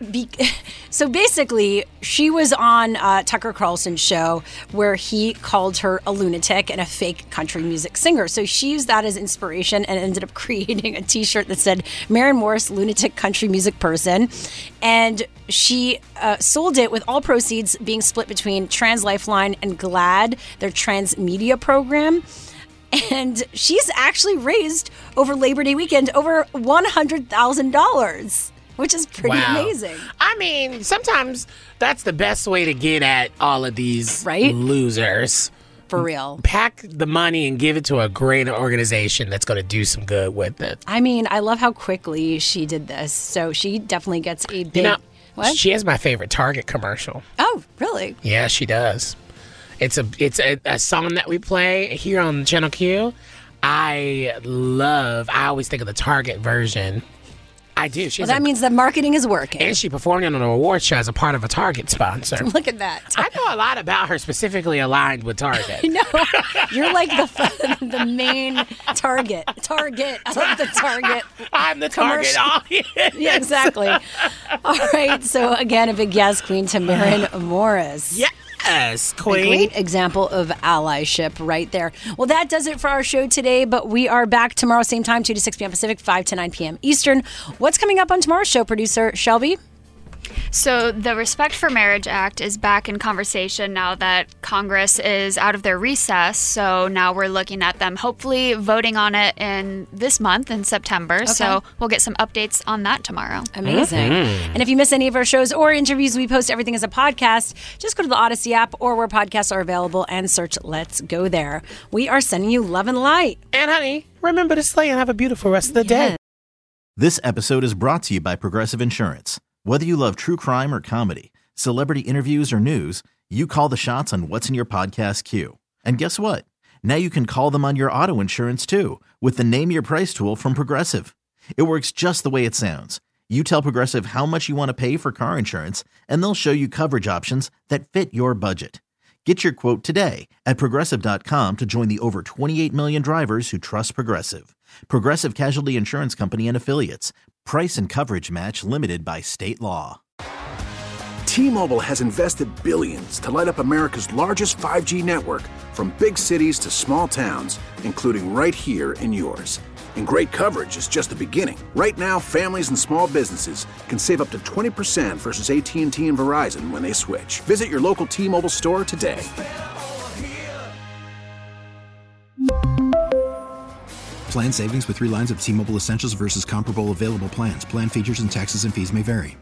basically, she was on Tucker Carlson's show where he called her a lunatic and a fake country music singer. So she used that as inspiration and ended up creating a T-shirt that said Maren Morris, lunatic country music person. And she sold it with all proceeds being split between Trans Lifeline and GLAAD, their trans media program. And she's actually raised over Labor Day weekend over $100,000. Which is pretty amazing.
I mean, sometimes that's the best way to get at all of these losers.
For real.
Pack the money and give it to a great organization that's going to do some good with it.
I mean, I love how quickly she did this. So she definitely gets a big... What?
She has my favorite Target commercial.
Oh, really?
Yeah, she does. It's a song that we play here on Channel Q. I always think of the Target version. I do.
That means that marketing is working.
And she performed on an award show as a part of a Target sponsor.
Look at that.
I know a lot about her specifically aligned with Target.
No, you're like the main Target of the Target.
I'm the Target audience.
Yeah, exactly. All right. So again, a big yes, Queen Tamarin Morris.
Yes, Queen.
A great example of allyship right there. Well, that does it for our show today, but we are back tomorrow, same time, 2 to 6 p.m. Pacific, 5 to 9 p.m. Eastern. What's coming up on tomorrow's show, producer Shelby?
So the Respect for Marriage Act is back in conversation now that Congress is out of their recess. So now we're looking at them hopefully voting on it in this month in September. Okay. So we'll get some updates on that tomorrow.
Amazing. Mm-hmm. And if you miss any of our shows or interviews, we post everything as a podcast. Just go to the Odyssey app or where podcasts are available and search Let's Go There. We are sending you love and light.
And honey, remember to slay and have a beautiful rest of the day.
This episode is brought to you by Progressive Insurance. Whether you love true crime or comedy, celebrity interviews or news, you call the shots on what's in your podcast queue. And guess what? Now you can call them on your auto insurance too with the Name Your Price tool from Progressive. It works just the way it sounds. You tell Progressive how much you want to pay for car insurance, and they'll show you coverage options that fit your budget. Get your quote today at Progressive.com to join the over 28 million drivers who trust Progressive. Progressive Casualty Insurance Company and Affiliates. Price and coverage match limited by state law.
T-Mobile has invested billions to light up America's largest 5G network, from big cities to small towns, including right here in yours. And great coverage is just the beginning. Right now, families and small businesses can save up to 20% versus AT&T and Verizon when they switch. Visit your local T-Mobile store today.
Plan savings with 3 lines of T-Mobile Essentials versus comparable available plans. Plan features and taxes and fees may vary.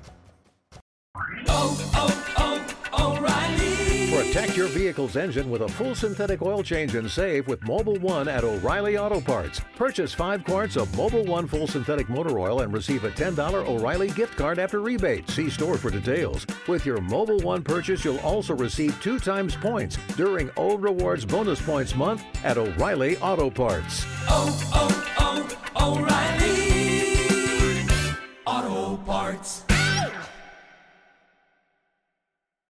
Protect your vehicle's engine with a full synthetic oil change and save with Mobil 1 at O'Reilly Auto Parts. Purchase 5 quarts of Mobil 1 full synthetic motor oil and receive a $10 O'Reilly gift card after rebate. See store for details. With your Mobil 1 purchase, you'll also receive 2 times points during O Rewards Bonus Points Month at O'Reilly Auto Parts.